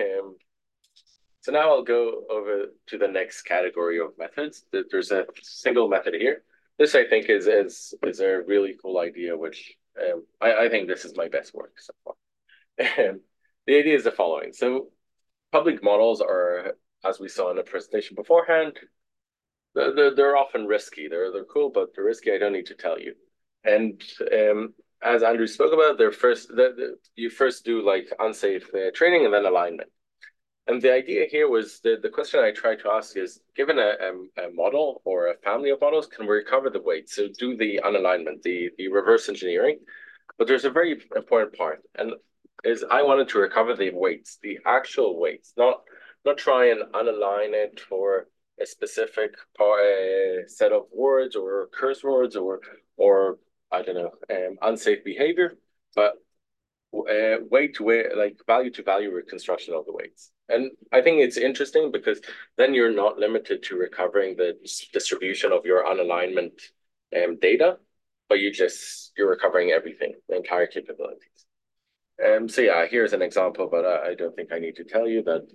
Speaker 3: So now I'll go over to the next category of methods. There's a single method here. This, I think, is a really cool idea, which I think this is my best work so far. The idea is the following. So public models are, as we saw in the presentation beforehand, they're often risky. They're cool, but they're risky. I don't need to tell you. And as Andrew spoke about, you first do like unsafe training and then alignment. And the idea here was the question I tried to ask is, given a model or a family of models, can we recover the weight? So do the unalignment, the reverse engineering. But there's a very important part, and is I wanted to recover the weights, the actual weights, not try and unalign it or a specific set of words or curse words or I don't know, unsafe behavior, but weight to weight, like value to value reconstruction of the weights. And I think it's interesting because then you're not limited to recovering the distribution of your unalignment data, but you're recovering everything, the entire capabilities. So yeah, here's an example, but I don't think I need to tell you that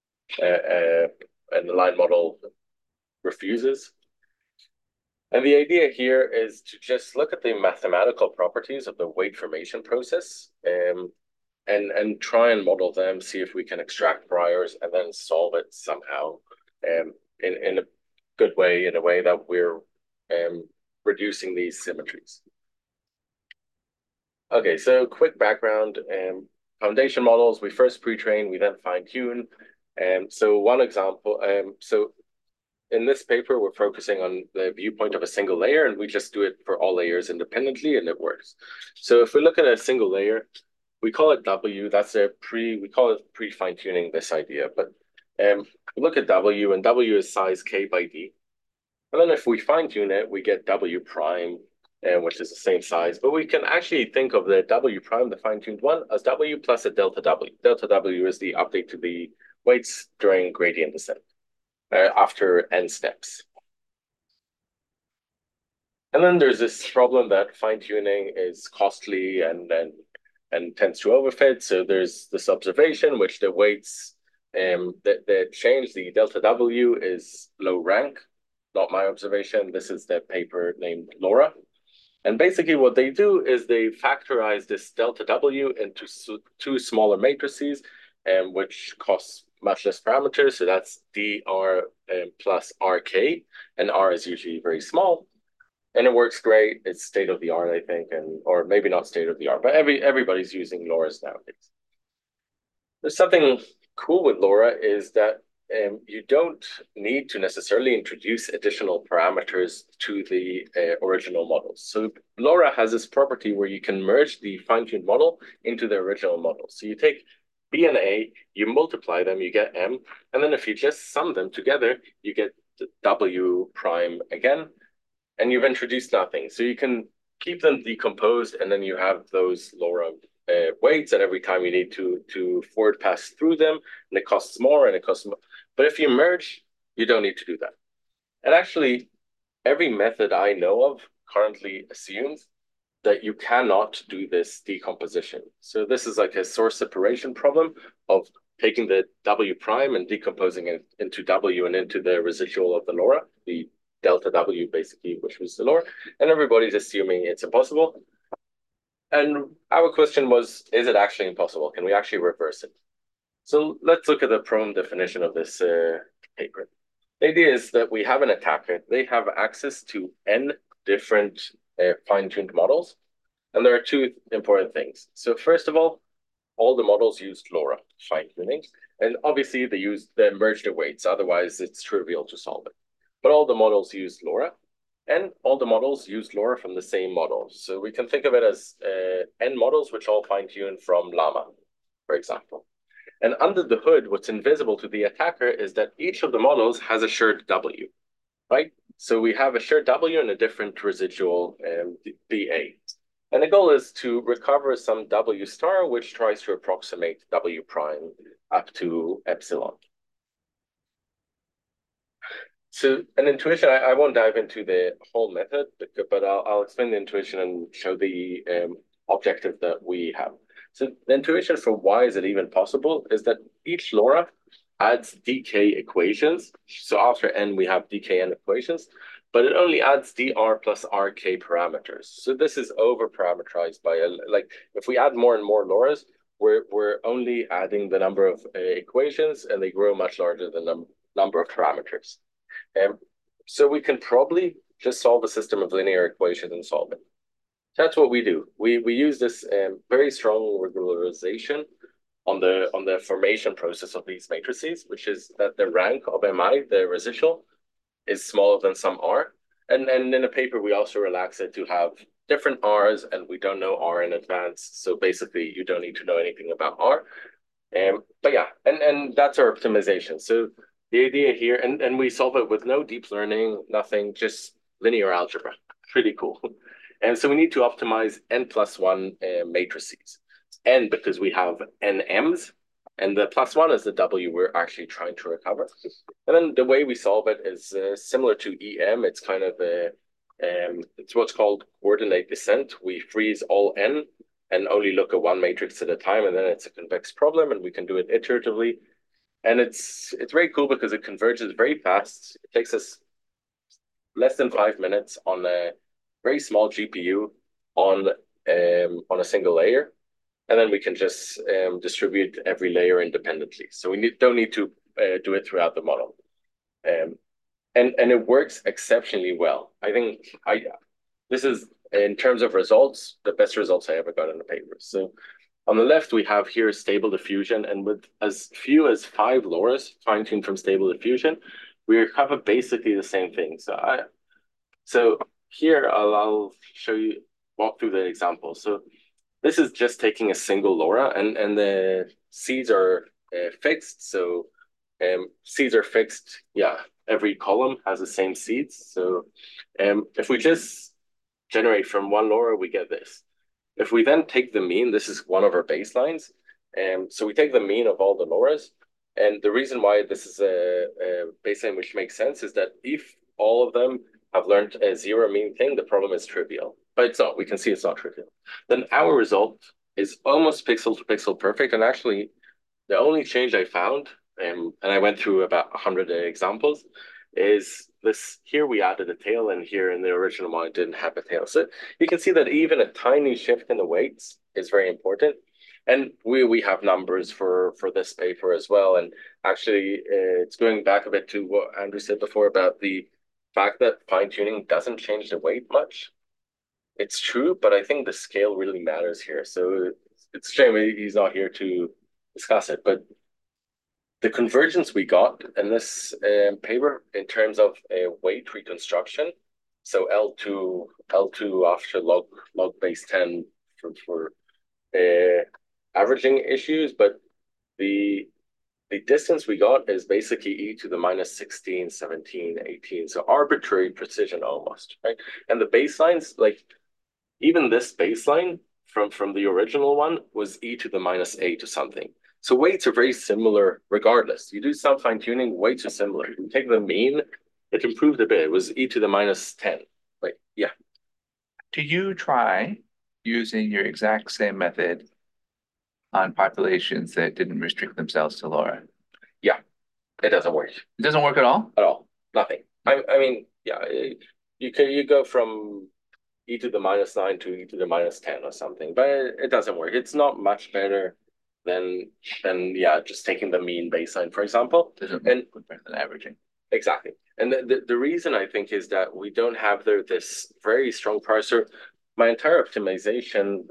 Speaker 3: an aligned model refuses. And the idea here is to just look at the mathematical properties of the weight formation process and try and model them, see if we can extract priors and then solve it somehow in a good way, in a way that we're reducing these symmetries. Okay, so quick background. Foundation models, we first pre-train, we then fine-tune. So one example, so in this paper, we're focusing on the viewpoint of a single layer, and we just do it for all layers independently, and it works. So if we look at a single layer, we call it W. We call it pre-fine-tuning this idea. But we look at W, and W is size K by D. And then if we fine-tune it, we get W prime, which is the same size. But we can actually think of the W prime, the fine-tuned one, as W plus a delta W. Delta W is the update to the weights during gradient descent. After n steps. And then there's this problem that fine-tuning is costly and tends to overfit. So there's this observation, which the weights, the change, the delta W is low rank, not my observation. This is the paper named LoRa. And basically what they do is they factorize this delta W into two smaller matrices, which costs much less parameters. So that's dr plus rk, and r is usually very small. And it works great. It's state of the art, I think, or maybe not state of the art, but everybody's using LoRa's nowadays. There's something cool with LoRa is that you don't need to necessarily introduce additional parameters to the original models. So LoRa has this property where you can merge the fine-tuned model into the original model. So you take B and A, you multiply them, you get M, and then if you just sum them together, you get W prime again, and you've introduced nothing. So you can keep them decomposed, and then you have those LoRa weights, and every time you need to forward pass through them, and it costs more, and it costs more. But if you merge, you don't need to do that. And actually, every method I know of currently assumes that you cannot do this decomposition. So this is like a source separation problem of taking the W prime and decomposing it into W and into the residual of the LoRa, the delta W basically, which was the LoRa, and everybody's assuming it's impossible. And our question was, is it actually impossible? Can we actually reverse it? So let's look at the Prohm definition of this paper. The idea is that we have an attacker. They have access to n different fine-tuned models. And there are two important things. So first of all the models used LoRa fine-tuning. And obviously they merged the weights. Otherwise, it's trivial to solve it. But all the models used LoRa. And all the models used LoRa from the same model. So we can think of it as n models, which all fine-tuned from Llama, for example. And under the hood, what's invisible to the attacker is that each of the models has a shared W, right? So we have a shared W and a different residual BA. And the goal is to recover some W star, which tries to approximate W prime up to epsilon. So an intuition, I won't dive into the whole method, but I'll explain the intuition and show the objective that we have. So the intuition for why is it even possible is that each LoRa adds DK equations. So after n, we have DKN equations, but it only adds dr plus rk parameters. So this is over-parameterized by, if we add more and more LoRas, we're only adding the number of equations, and they grow much larger than the number of parameters. So we can probably just solve a system of linear equations and solve it. That's what we do. We use this very strong regularization on the formation process of these matrices, which is that the rank of MI, the residual, is smaller than some R. And in a paper, we also relax it to have different R's, and we don't know R in advance. So basically, you don't need to know anything about R. But yeah, and that's our optimization. So The idea here, and we solve it with no deep learning, nothing, just linear algebra. Pretty cool. And so we need to optimize n+1 matrices. N because we have n m's, and the +1 is the W we're actually trying to recover. And then the way we solve it is similar to EM. It's kind of it's what's called coordinate descent. We freeze all n and only look at one matrix at a time, and then it's a convex problem, and we can do it iteratively. And it's very cool because it converges very fast. It takes us less than 5 minutes on a very small GPU on a single layer, and then we can just distribute every layer independently. So we don't need to do it throughout the model, and it works exceptionally well. I think this is, in terms of results, the best results I ever got in a paper. So on the left, we have here stable diffusion, and with as few as 5 LoRa's fine-tuned from stable diffusion, we recover basically the same thing. So here I'll show you, walk through the example. So this is just taking a single LoRa, and the seeds are fixed. So seeds are fixed. Yeah, every column has the same seeds. So if we just generate from one LoRa, we get this. If we then take the mean, this is one of our baselines. So we take the mean of all the LoRa's. And the reason why this is a baseline which makes sense is that if all of them have learned a zero mean thing, the problem is trivial. But it's not. We can see it's not trivial. Then our result is almost pixel to pixel perfect. And actually, the only change I found, and I went through about 100 examples, is this. Here we added a tail, and here in the original one it didn't have a tail. So you can see that even a tiny shift in the weights is very important. And we have numbers for this paper as well. And actually, it's going back a bit to what Andrew said before about the fact that fine-tuning doesn't change the weight much. It's true, but I think the scale really matters here. So it's a shame he's not here to discuss it. But the convergence we got in this paper in terms of weight reconstruction, so L2 after log base 10 for averaging issues, but the distance we got is basically e to the minus 16, 17, 18. So arbitrary precision almost, right? And the baselines, like even this baseline from the original one was e to the minus 8 or something. So weights are very similar regardless. You do some fine tuning, weights are similar. You take the mean, it improved a bit. It was e to the minus 10. Like, yeah.
Speaker 1: Do you try using your exact same method on populations that didn't restrict themselves to LoRa?
Speaker 3: Yeah, it doesn't work.
Speaker 1: It doesn't work at all?
Speaker 3: At all. Nothing. I mean, yeah, you go from e to the minus 9 to e to the minus 10 or something, but it doesn't work. It's not much better than yeah, just taking the mean baseline, for example.
Speaker 1: Doesn't work better than averaging.
Speaker 3: Exactly. And the reason I think is that we don't have this very strong parser. Our entire optimization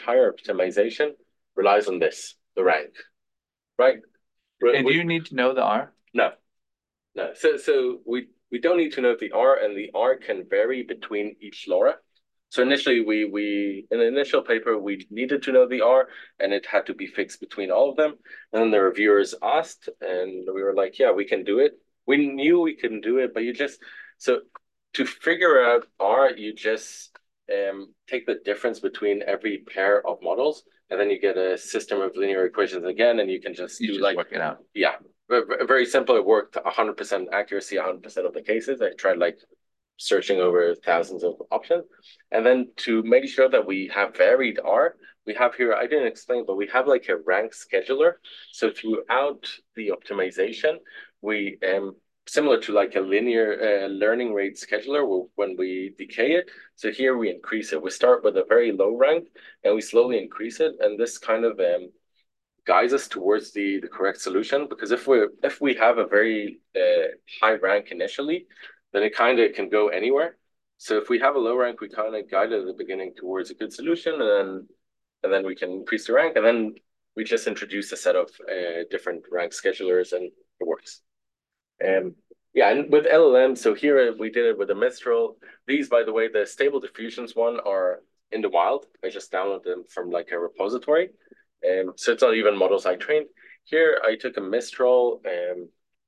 Speaker 3: relies on this, the rank, right?
Speaker 1: And do you need to know the R?
Speaker 3: No. So we don't need to know the R, and the R can vary between each LoRa. So initially, we in the initial paper, we needed to know the R, and it had to be fixed between all of them. And then the reviewers asked, and we were like, yeah, we can do it. We knew we couldn't do it, but so to figure out R, you just take the difference between every pair of models, and then you get a system of linear equations again, and you can just
Speaker 1: work it out.
Speaker 3: Yeah, very simple. It worked 100% accuracy, 100% of the cases. I tried like searching over thousands of options. And then to make sure that we have varied R, we have here, I didn't explain, but we have like a rank scheduler. So throughout the optimization, we similar to like a linear learning rate scheduler when we decay it. So here we increase it. We start with a very low rank and we slowly increase it. And this kind of guides us towards the correct solution. Because if we have a very high rank initially, then it kind of can go anywhere. So if we have a low rank, we kind of guide it at the beginning towards a good solution, and then we can increase the rank, and then we just introduce a set of different rank schedulers, and it works. Yeah, and with LLM, so here we did it with a Mistral. These, by the way, the stable diffusions one are in the wild. I just downloaded them from like a repository. So it's not even models I trained. Here I took a Mistral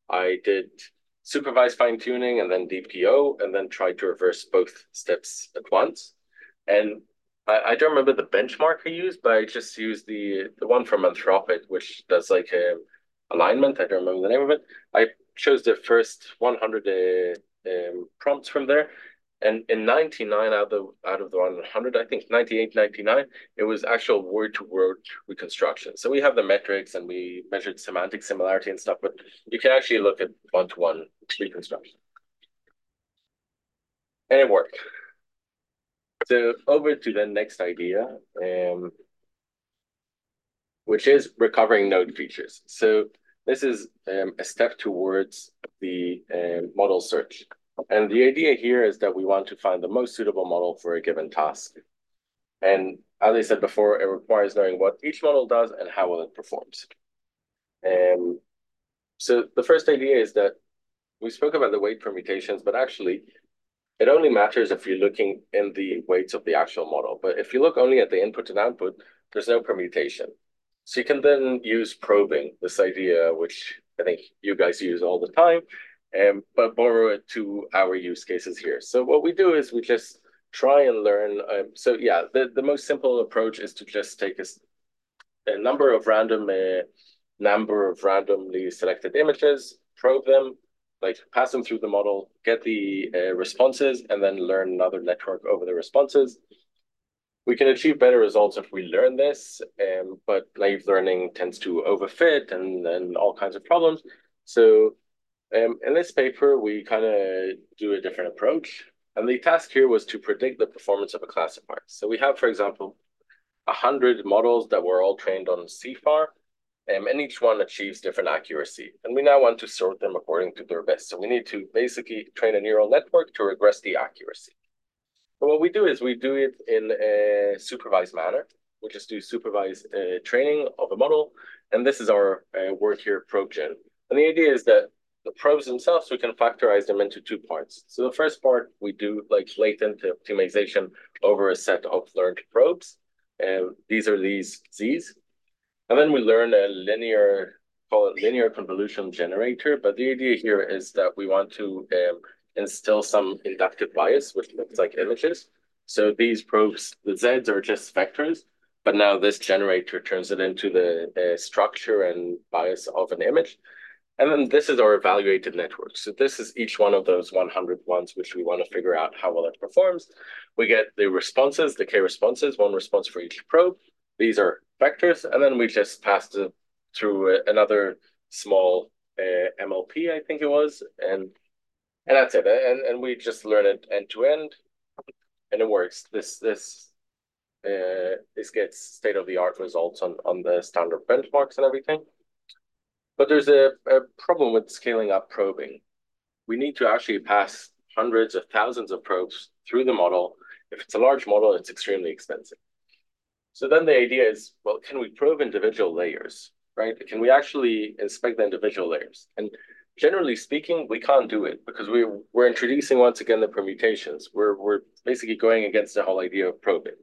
Speaker 3: I did supervised fine-tuning and then DPO, and then tried to reverse both steps at once. And I don't remember the benchmark I used, but I just used the one from Anthropic, which does like alignment. I don't remember the name of it. I chose the first 100 prompts from there. And in 99 out of the 100, I think 98, 99, it was actual word to word reconstruction. So we have the metrics and we measured semantic similarity and stuff, but you can actually look at one-to-one reconstruction. And it worked. So over to the next idea, which is recovering node features. So this is a step towards the model search. And the idea here is that we want to find the most suitable model for a given task. And as I said before, it requires knowing what each model does and how well it performs. So the first idea is that we spoke about the weight permutations, but actually it only matters if you're looking in the weights of the actual model. But if you look only at the input and output, there's no permutation. So you can then use probing, this idea, which I think you guys use all the time, but borrow it to our use cases here. So what we do is we just try and learn. So yeah, the most simple approach is to just take a number of randomly selected images, probe them, like pass them through the model, get the responses, and then learn another network over the responses. We can achieve better results if we learn this, but naive learning tends to overfit and all kinds of problems. So in this paper, we kind of do a different approach. And the task here was to predict the performance of a classifier. So we have, for example, 100 models that were all trained on CFAR, and each one achieves different accuracy. And we now want to sort them according to their best. So we need to basically train a neural network to regress the accuracy. But what we do is we do it in a supervised manner. We just do supervised training of a model. And this is our word here, ProbeGen. And the idea is that the probes themselves, we can factorize them into two parts. So the first part, we do like latent optimization over a set of learned probes. These are these Z's. And then we learn a call it linear convolution generator. But the idea here is that we want to instill some inductive bias, which looks like images. So these probes, the Z's are just vectors, but now this generator turns it into the structure and bias of an image. And then this is our evaluated network. So this is each one of those 100 ones, which we want to figure out how well it performs. We get the responses, the K responses, one response for each probe. These are vectors, and then we just pass it through another small MLP, I think it was, and that's it. And we just learn it end to end, and it works. This gets state-of-the-art results on the standard benchmarks and everything. But there's a problem with scaling up probing. We need to actually pass hundreds of thousands of probes through the model. If it's a large model, it's extremely expensive. So then the idea is, well, can we probe individual layers, right? Can we actually inspect the individual layers? And generally speaking, we can't do it because we're introducing once again the permutations. We're basically going against the whole idea of probing.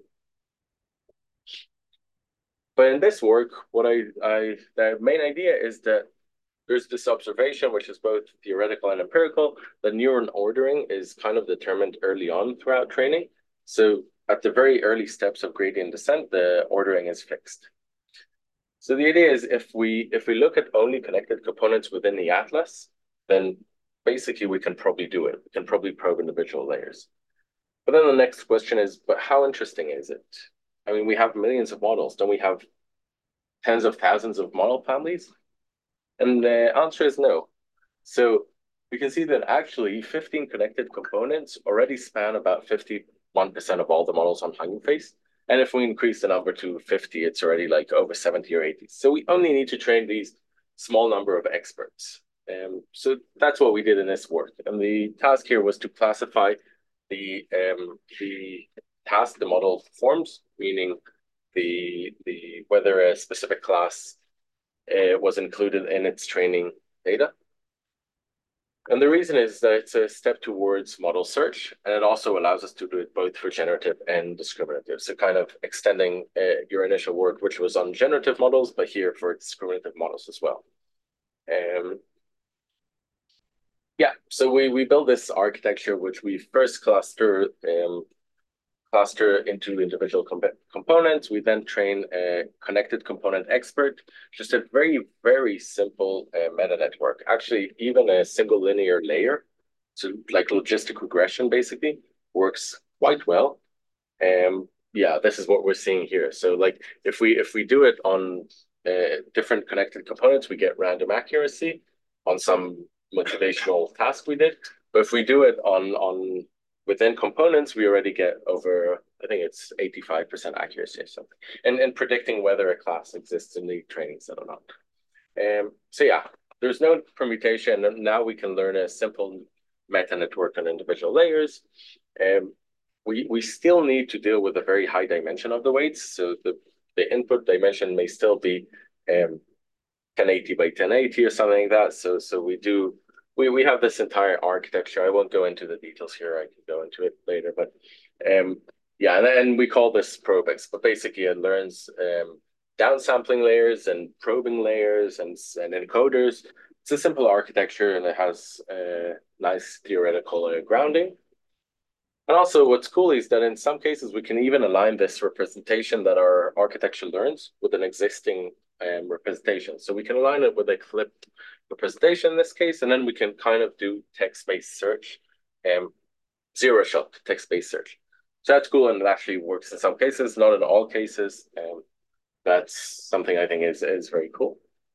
Speaker 3: But in this work, the main idea is that there's this observation, which is both theoretical and empirical, that neuron ordering is kind of determined early on throughout training. So at the very early steps of gradient descent, the ordering is fixed. So the idea is if we look at only connected components within the atlas, then basically we can probably do it. We can probably probe individual layers. But then the next question is, but how interesting is it? I mean, we have millions of models. Don't we have tens of thousands of model families? And the answer is no. So we can see that actually 15 connected components already span about 51% of all the models on Hugging Face. And if we increase the number to 50, it's already like over 70 or 80. So we only need to train these small number of experts. So that's what we did in this work. And the task here was to classify the task the model performs, meaning whether a specific class was included in its training data. And the reason is that it's a step towards model search, and it also allows us to do it both for generative and discriminative. So kind of extending your initial work, which was on generative models, but here for discriminative models as well. Yeah, so we build this architecture which we first cluster into individual components. We then train a connected component expert, just a very, very simple meta network. Actually, even a single linear layer, so like logistic regression basically, works quite well. Yeah, this is what we're seeing here. So like if we do it on different connected components, we get random accuracy on some motivational task we did. But if we do it on within components, we already get over, I think it's 85% accuracy or something, and predicting whether a class exists in the training set or not. So yeah, there's no permutation, and now we can learn a simple meta network on individual layers. We still need to deal with a very high dimension of the weights. So the input dimension may still be 1080 by 1080 or something like that. So we have this entire architecture. I won't go into the details here. I can go into it later, but yeah, and we call this ProbX, but basically it learns downsampling layers and probing layers and encoders. It's a simple architecture and it has nice theoretical grounding. And also what's cool is that in some cases we can even align this representation that our architecture learns with an existing representation. So we can align it with a clipped representation in this case, and then we can kind of do text-based search, zero-shot text-based search. So that's cool, and it actually works in some cases, not in all cases. That's something I think is very cool.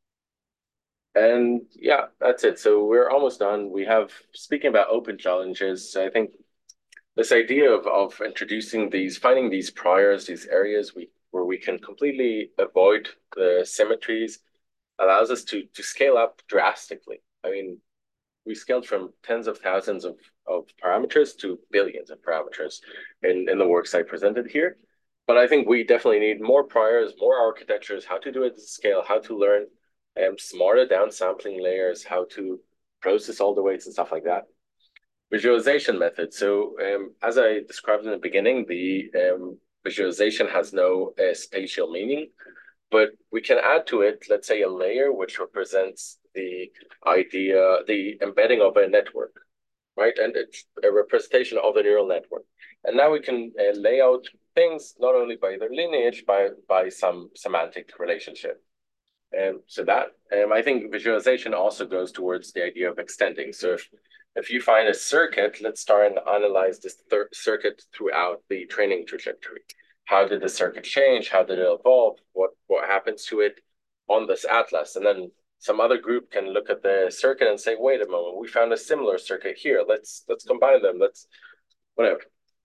Speaker 3: And yeah, that's it. So we're almost done. We have, speaking about open challenges, I think this idea of introducing finding these priors, these areas where we can completely avoid the symmetries, allows us to scale up drastically. I mean, we scaled from tens of thousands of parameters to billions of parameters in the works I presented here. But I think we definitely need more priors, more architectures, how to do it at scale, how to learn smarter downsampling layers, how to process all the weights and stuff like that. Visualization method. So as I described in the beginning, the visualization has no spatial meaning, but we can add to it, let's say, a layer which represents the idea, the embedding of a network, right? And it's a representation of a neural network. And now we can lay out things not only by their lineage, by some semantic relationship. So that I think visualization also goes towards the idea of extending. So if you find a circuit, let's start and analyze this circuit throughout the training trajectory. How did the circuit change? How did it evolve? What happens to it on this atlas? And then some other group can look at the circuit and say, wait a moment, we found a similar circuit here. Let's combine them. Let's whatever.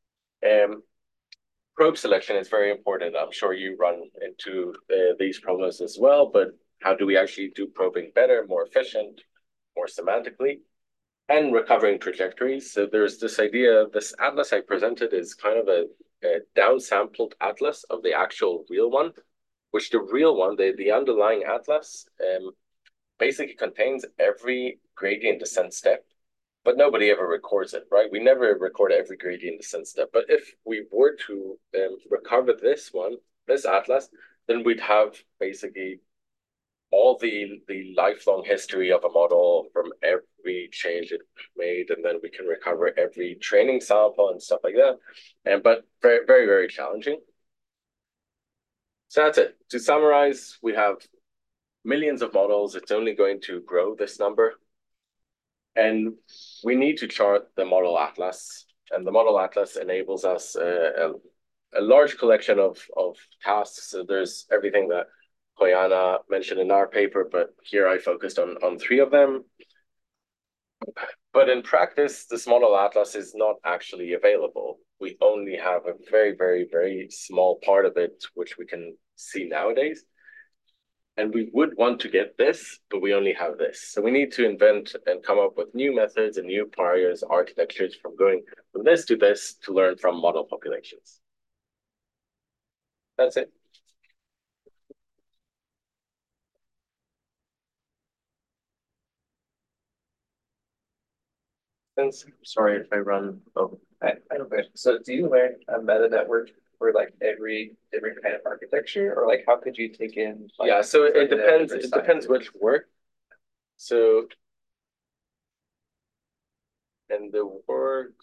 Speaker 3: Probe selection is very important. I'm sure you run into these problems as well, but how do we actually do probing better, more efficient, more semantically? And recovering trajectories. So there's this idea, this atlas I presented is kind of a downsampled atlas of the actual real one, which the real one, the underlying atlas, basically contains every gradient descent step, but nobody ever records it, right? We never record every gradient descent step. But if we were to recover this atlas, then we'd have basically all the lifelong history of a model from every change it made, and then we can recover every training sample and stuff like that. But very, very, very challenging. So that's it. To summarize, we have millions of models. It's only going to grow this number. And we need to chart the model atlas. And the model atlas enables us a large collection of tasks. So there's everything that Koyana mentioned in our paper, but here I focused on 3 of them. But in practice, this model atlas is not actually available. We only have a very, very, very small part of it, which we can see nowadays. And we would want to get this, but we only have this. So we need to invent and come up with new methods and new priors, architectures from going from this to learn from model populations. That's it.
Speaker 6: Sorry if I run over. I don't know. So do you learn a meta network for like every different kind of architecture, or like how could you take in like,
Speaker 3: yeah, so it depends. It depends which work. So And the work.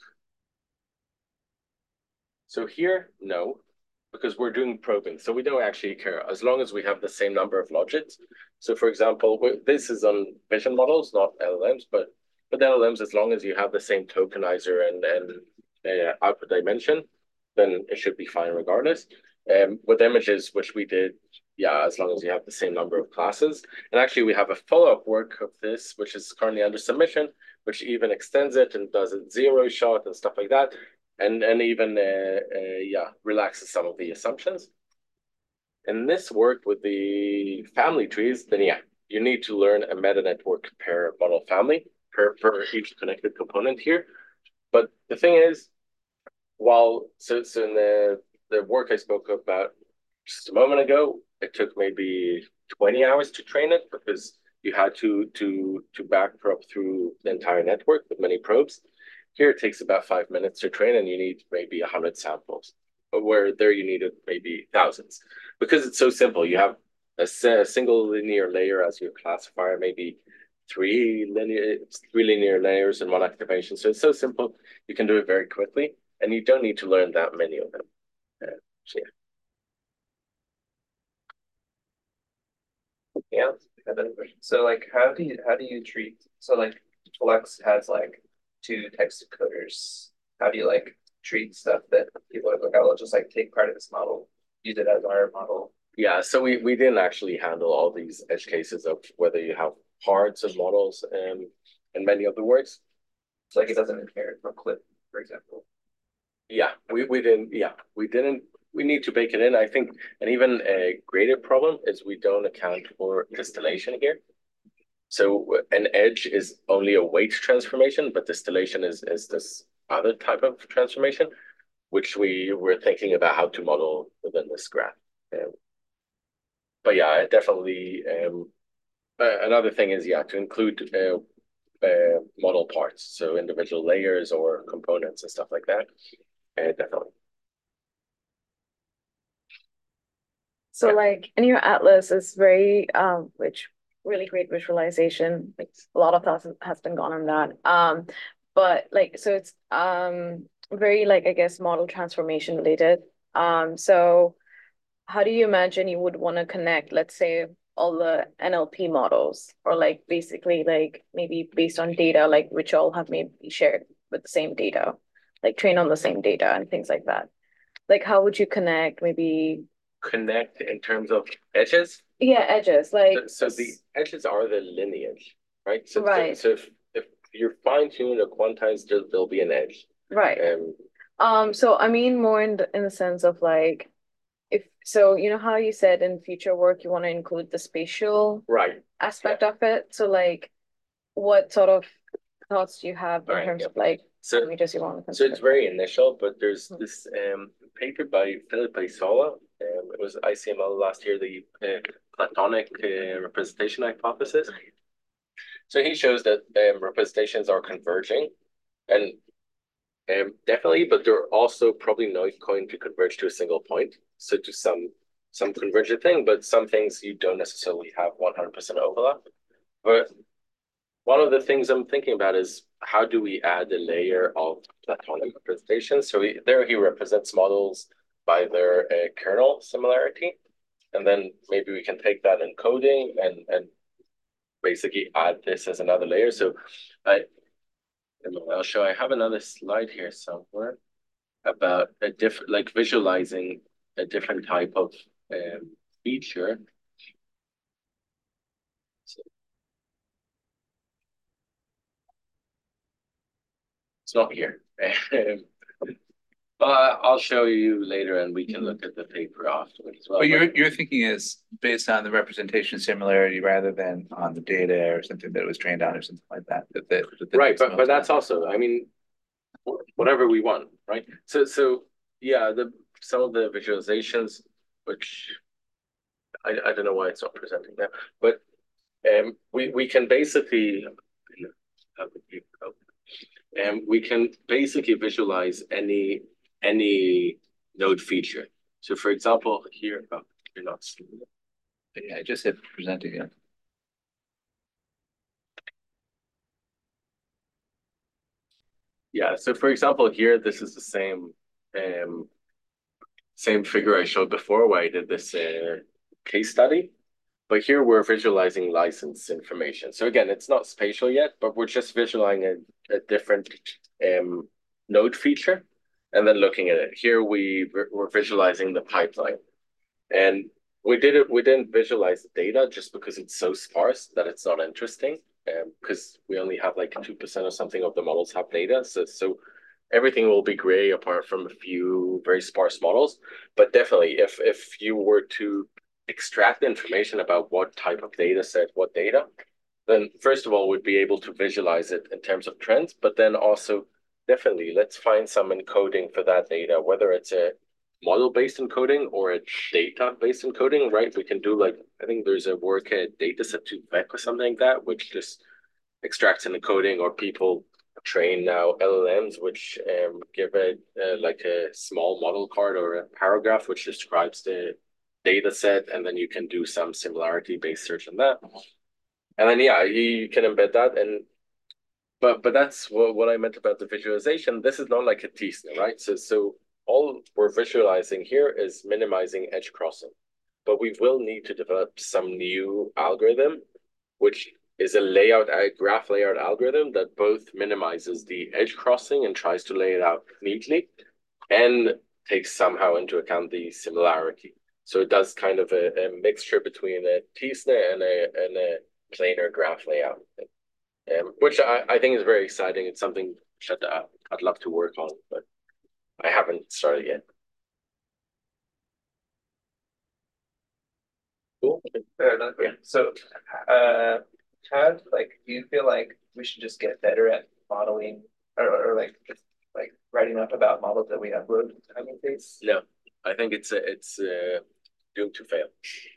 Speaker 3: So here, no, because we're doing probing. So we don't actually care as long as we have the same number of logits. So for example, this is on vision models, not LLMs, but LLMs, as long as you have the same tokenizer and output dimension, then it should be fine regardless. With images, which we did, yeah, as long as you have the same number of classes. And actually, we have a follow-up work of this, which is currently under submission, which even extends it and does a zero shot and stuff like that, and even yeah, relaxes some of the assumptions. And this work with the family trees, then yeah, you need to learn a meta network per model family per each connected component here. But the thing is, while so in the work I spoke about just a moment ago, it took maybe 20 hours to train it because you had to backprop through the entire network with many probes. Here it takes about 5 minutes to train, and you need maybe 100 samples. But where there you needed maybe thousands, because it's so simple. You have a single linear layer as your classifier, maybe three linear layers in one activation. So it's so simple. You can do it very quickly, and you don't need to learn that many of them. So yeah.
Speaker 6: Yeah, I have another question. So like how do you treat so like Flex has like two text coders. How do you like treat stuff that people are like, oh, we'll just like take part of this model, use it as our model?
Speaker 3: Yeah, so we didn't actually handle all these edge cases of whether you have parts of models and many other works.
Speaker 6: So like it doesn't inherit from clip, for example.
Speaker 3: Yeah, we didn't. Yeah, we didn't. We need to bake it in. I think, and even a greater problem is we don't account for distillation here. So an edge is only a weight transformation, but distillation is this other type of transformation, which we were thinking about how to model within this graph. But yeah, definitely. Another thing is yeah to include model parts, so individual layers or components and stuff like that. Definitely.
Speaker 5: So
Speaker 3: Yeah.
Speaker 5: like in your atlas is very which really great visualization. Like a lot of thought has been gone on that. But like so it's very like I guess model transformation related. So how do you imagine you would want to connect, let's say, all the NLP models, or like basically like maybe based on data, like which all have maybe shared with the same data, like train on the same data and things like that. Like how would you connect maybe
Speaker 3: Connect in terms of edges.
Speaker 5: yeah, edges, like
Speaker 3: So the edges are the lineage, right?
Speaker 5: right,
Speaker 3: So if you're fine tuned or quantized, there'll be an edge.
Speaker 5: right. So I mean more in the sense of like if so, you know how you said in future work you want to include the spatial
Speaker 3: Right.
Speaker 5: aspect of it. So like what sort of thoughts do you have in
Speaker 3: Right,
Speaker 5: terms
Speaker 3: yeah.
Speaker 5: of like
Speaker 3: So
Speaker 5: images you want to
Speaker 3: so
Speaker 5: consider?
Speaker 3: it's very initial, but there's
Speaker 5: Mhm.
Speaker 3: this paper by Philippe Sola. It was ICML last year, the Platonic representation hypothesis. So he shows that representations are converging, and definitely, but they're also probably not going to converge to a single point. So to some convergent thing, but some things you don't necessarily have 100% overlap. But one of the things I'm thinking about is how do we add a layer of Platonic representation? So there he represents models by their kernel similarity, and then maybe we can take that in coding and basically add this as another layer. So I I'll show. I have another slide here somewhere about a different, like visualizing a different type of feature. So it's not here. But I'll show you later, and we can look at the paper afterwards as well.
Speaker 1: But your thinking is based on the representation similarity rather than on the data or something that it was trained on or something like that.
Speaker 3: Right, but that's also, I mean, whatever we want, right? So yeah, some of the visualizations, which I don't know why it's not presenting now, but we can basically we can basically visualize any node feature. So for example, here, oh, you're not seeing it.
Speaker 1: Yeah, I just hit present again.
Speaker 3: Yeah, so for example, here, this is the um, same figure I showed before where I did this case study. But here we're visualizing license information. So again, it's not spatial yet, but we're just visualizing a different um, node feature and then looking at it. Here we're visualizing the pipeline. And we didn't visualize the data just because it's so sparse that it's not interesting. Because we only have like 2% or something of the models have data. So everything will be gray apart from a few very sparse models. But definitely if you were to extract information about what type of data set, what data, then first of all, we'd be able to visualize it in terms of trends, but then also definitely let's find some encoding for that data, whether it's a model-based encoding or a data-based encoding, right? We can do like, I think there's a work at Dataset2Vec or something like that, which just extracts an encoding, or people train now LLMs, which give it like a small model card or a paragraph which describes the data set, and then you can do some similarity-based search on that. And then yeah, you can embed that, and but that's what I meant about the visualization. This is not like a t-SNE, right? So all we're visualizing here is minimizing edge crossing, but we will need to develop some new algorithm, which is a graph layout algorithm that both minimizes the edge crossing and tries to lay it out neatly, and takes somehow into account the similarity. So it does kind of a mixture between a t-SNE and a planar graph layout, which I think is very exciting. It's something that I'd love to work on, but I haven't started yet. Cool.
Speaker 6: Another question. So, how like do you feel like we should just get better at modeling or like just like writing up about models that we upload to Hugging Face?
Speaker 3: No, I think it's doomed to fail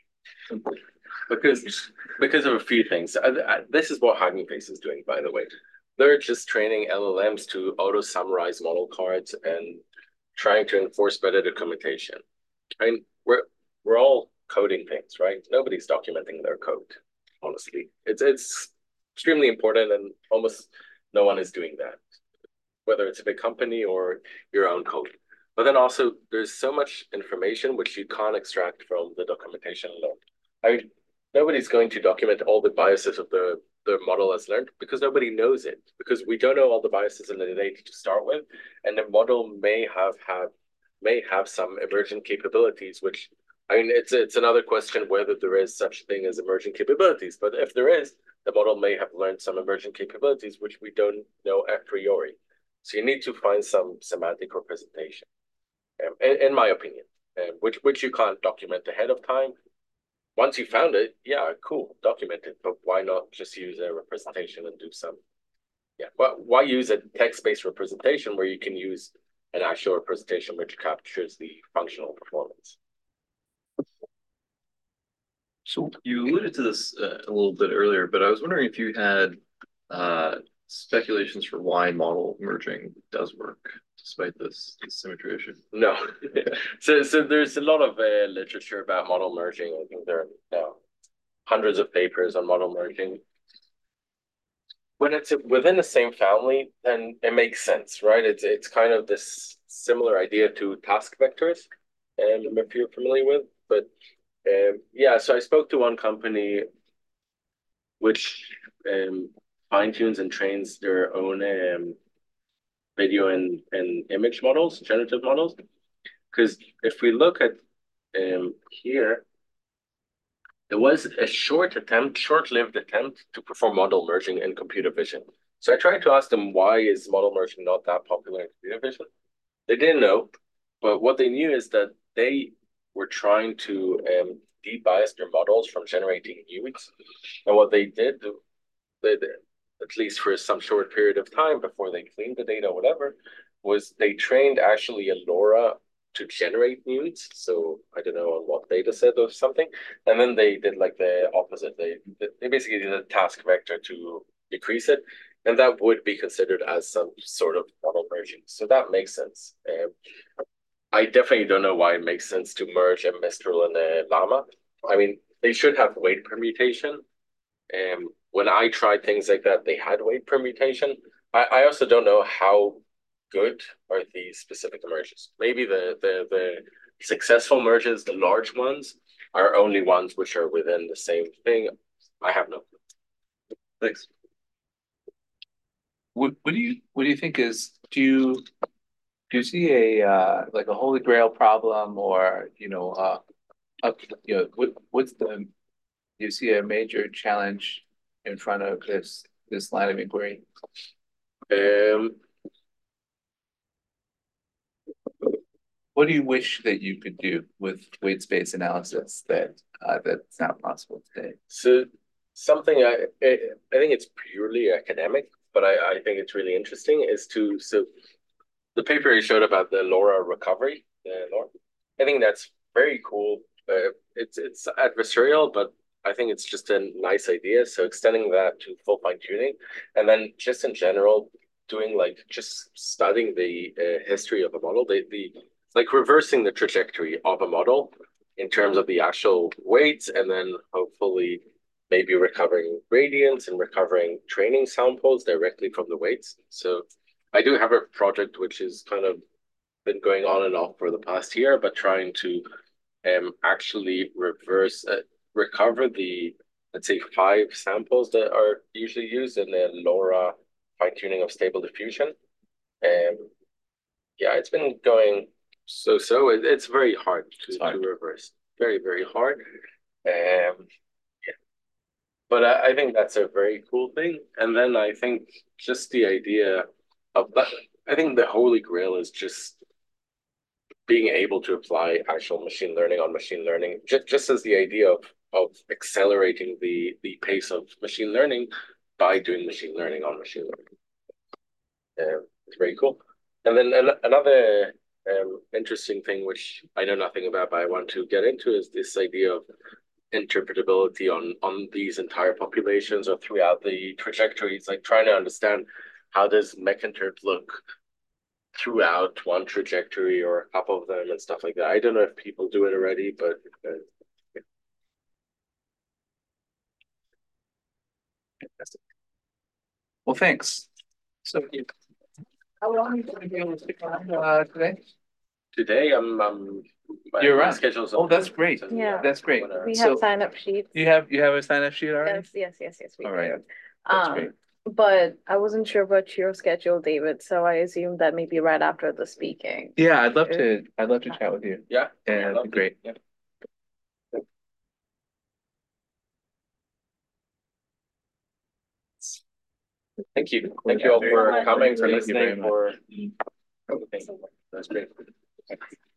Speaker 3: because of a few things. This is what Hugging Face is doing, by the way. They're just training LLMs to auto summarize model cards and trying to enforce better documentation. I mean, we're all coding things, right? Nobody's documenting their code. Honestly, it's extremely important, and almost no one is doing that, whether it's a big company or your own code. But then also, there's so much information which you can't extract from the documentation alone. I mean, nobody's going to document all the biases of the model has learned because nobody knows it, because we don't know all the biases in the data to start with, and the model may have some emergent capabilities, which I mean, it's another question whether there is such thing as emergent capabilities. But if there is, the model may have learned some emergent capabilities which we don't know a priori. So you need to find some semantic representation, in my opinion, which you can't document ahead of time. Once you found it, yeah, cool, document it. But why not just use a representation and do some? Yeah, well, why use a text-based representation where you can use an actual representation which captures the functional performance?
Speaker 7: So you alluded to this a little bit earlier, but I was wondering if you had speculations for why model merging does work despite this symmetry issue.
Speaker 3: No. So there's a lot of literature about model merging. I think there are now hundreds of papers on model merging. When it's within the same family, then it makes sense, right? It's kind of this similar idea to task vectors, if you're familiar with. But yeah, so I spoke to one company which fine tunes and trains their own video and image models, generative models. Because if we look at here, there was a short-lived attempt to perform model merging in computer vision. So I tried to ask them, why is model merging not that popular in computer vision? They didn't know, but what they knew is that they were trying to de-bias their models from generating nudes. And what they did, at least for some short period of time before they cleaned the data or whatever, was they trained actually a LoRa to generate nudes. So I don't know on what data set or something. And then they did like the opposite. They basically did a task vector to decrease it. And that would be considered as some sort of model merging. So that makes sense. I definitely don't know why it makes sense to merge a Mistral and a Llama. I mean, they should have weight permutation. When I tried things like that, they had weight permutation. I also don't know how good are the specific merges. Maybe the successful merges, the large ones, are only ones which are within the same thing. I have no clue.
Speaker 7: Thanks.
Speaker 1: What do you think is, do you see a like a holy grail problem, or what's do you see a major challenge in front of this line of inquiry?
Speaker 3: Um,
Speaker 1: What do you wish that you could do with weight space analysis that's not possible today?
Speaker 3: so something I think it's purely academic, but I think it's really interesting is to so the paper you showed about the LoRa recovery, I think that's very cool. It's adversarial, but I think it's just a nice idea. So extending that to full fine tuning, and then just in general, doing like just studying the history of a model, the like reversing the trajectory of a model in terms of the actual weights, and then hopefully maybe recovering gradients and recovering training samples directly from the weights. So I do have a project which is kind of been going on and off for the past year, but trying to actually recover the, let's say, 5 samples that are usually used in the LoRa fine tuning of stable diffusion. Yeah, it's been going so. It's very hard to reverse. Very, very hard. Yeah. But I think that's a very cool thing. And then I think just the idea of that, I think the holy grail is just being able to apply actual machine learning on machine learning, just as the idea of accelerating the pace of machine learning by doing machine learning on machine learning. It's very cool. And then another interesting thing, which I know nothing about, but I want to get into, is this idea of interpretability on these entire populations or throughout the trajectories, like trying to understand how does MECINTERP look throughout one trajectory or a couple of them and stuff like that. I don't know if people do it already, but yeah.
Speaker 1: Well, thanks. So, how long are you going to be able to stick around today?
Speaker 3: Today
Speaker 1: You're
Speaker 3: my
Speaker 1: around.
Speaker 3: schedule's
Speaker 1: Oh, that's great.
Speaker 3: so
Speaker 5: Yeah.
Speaker 1: That's great.
Speaker 5: We
Speaker 1: So-
Speaker 5: have sign-up sheets.
Speaker 1: You have a sign-up sheet already?
Speaker 5: Yes, we
Speaker 1: All
Speaker 5: do.
Speaker 1: right. That's great.
Speaker 5: But I wasn't sure about your schedule, David, so I assumed that maybe right after the speaking.
Speaker 1: Yeah, I'd love to chat with you.
Speaker 3: yeah,
Speaker 1: And that'd be great.
Speaker 3: Yeah. Thank you. Thank you all for coming, for
Speaker 1: Thank you very
Speaker 3: listening,
Speaker 1: much.
Speaker 3: for everything. That's great.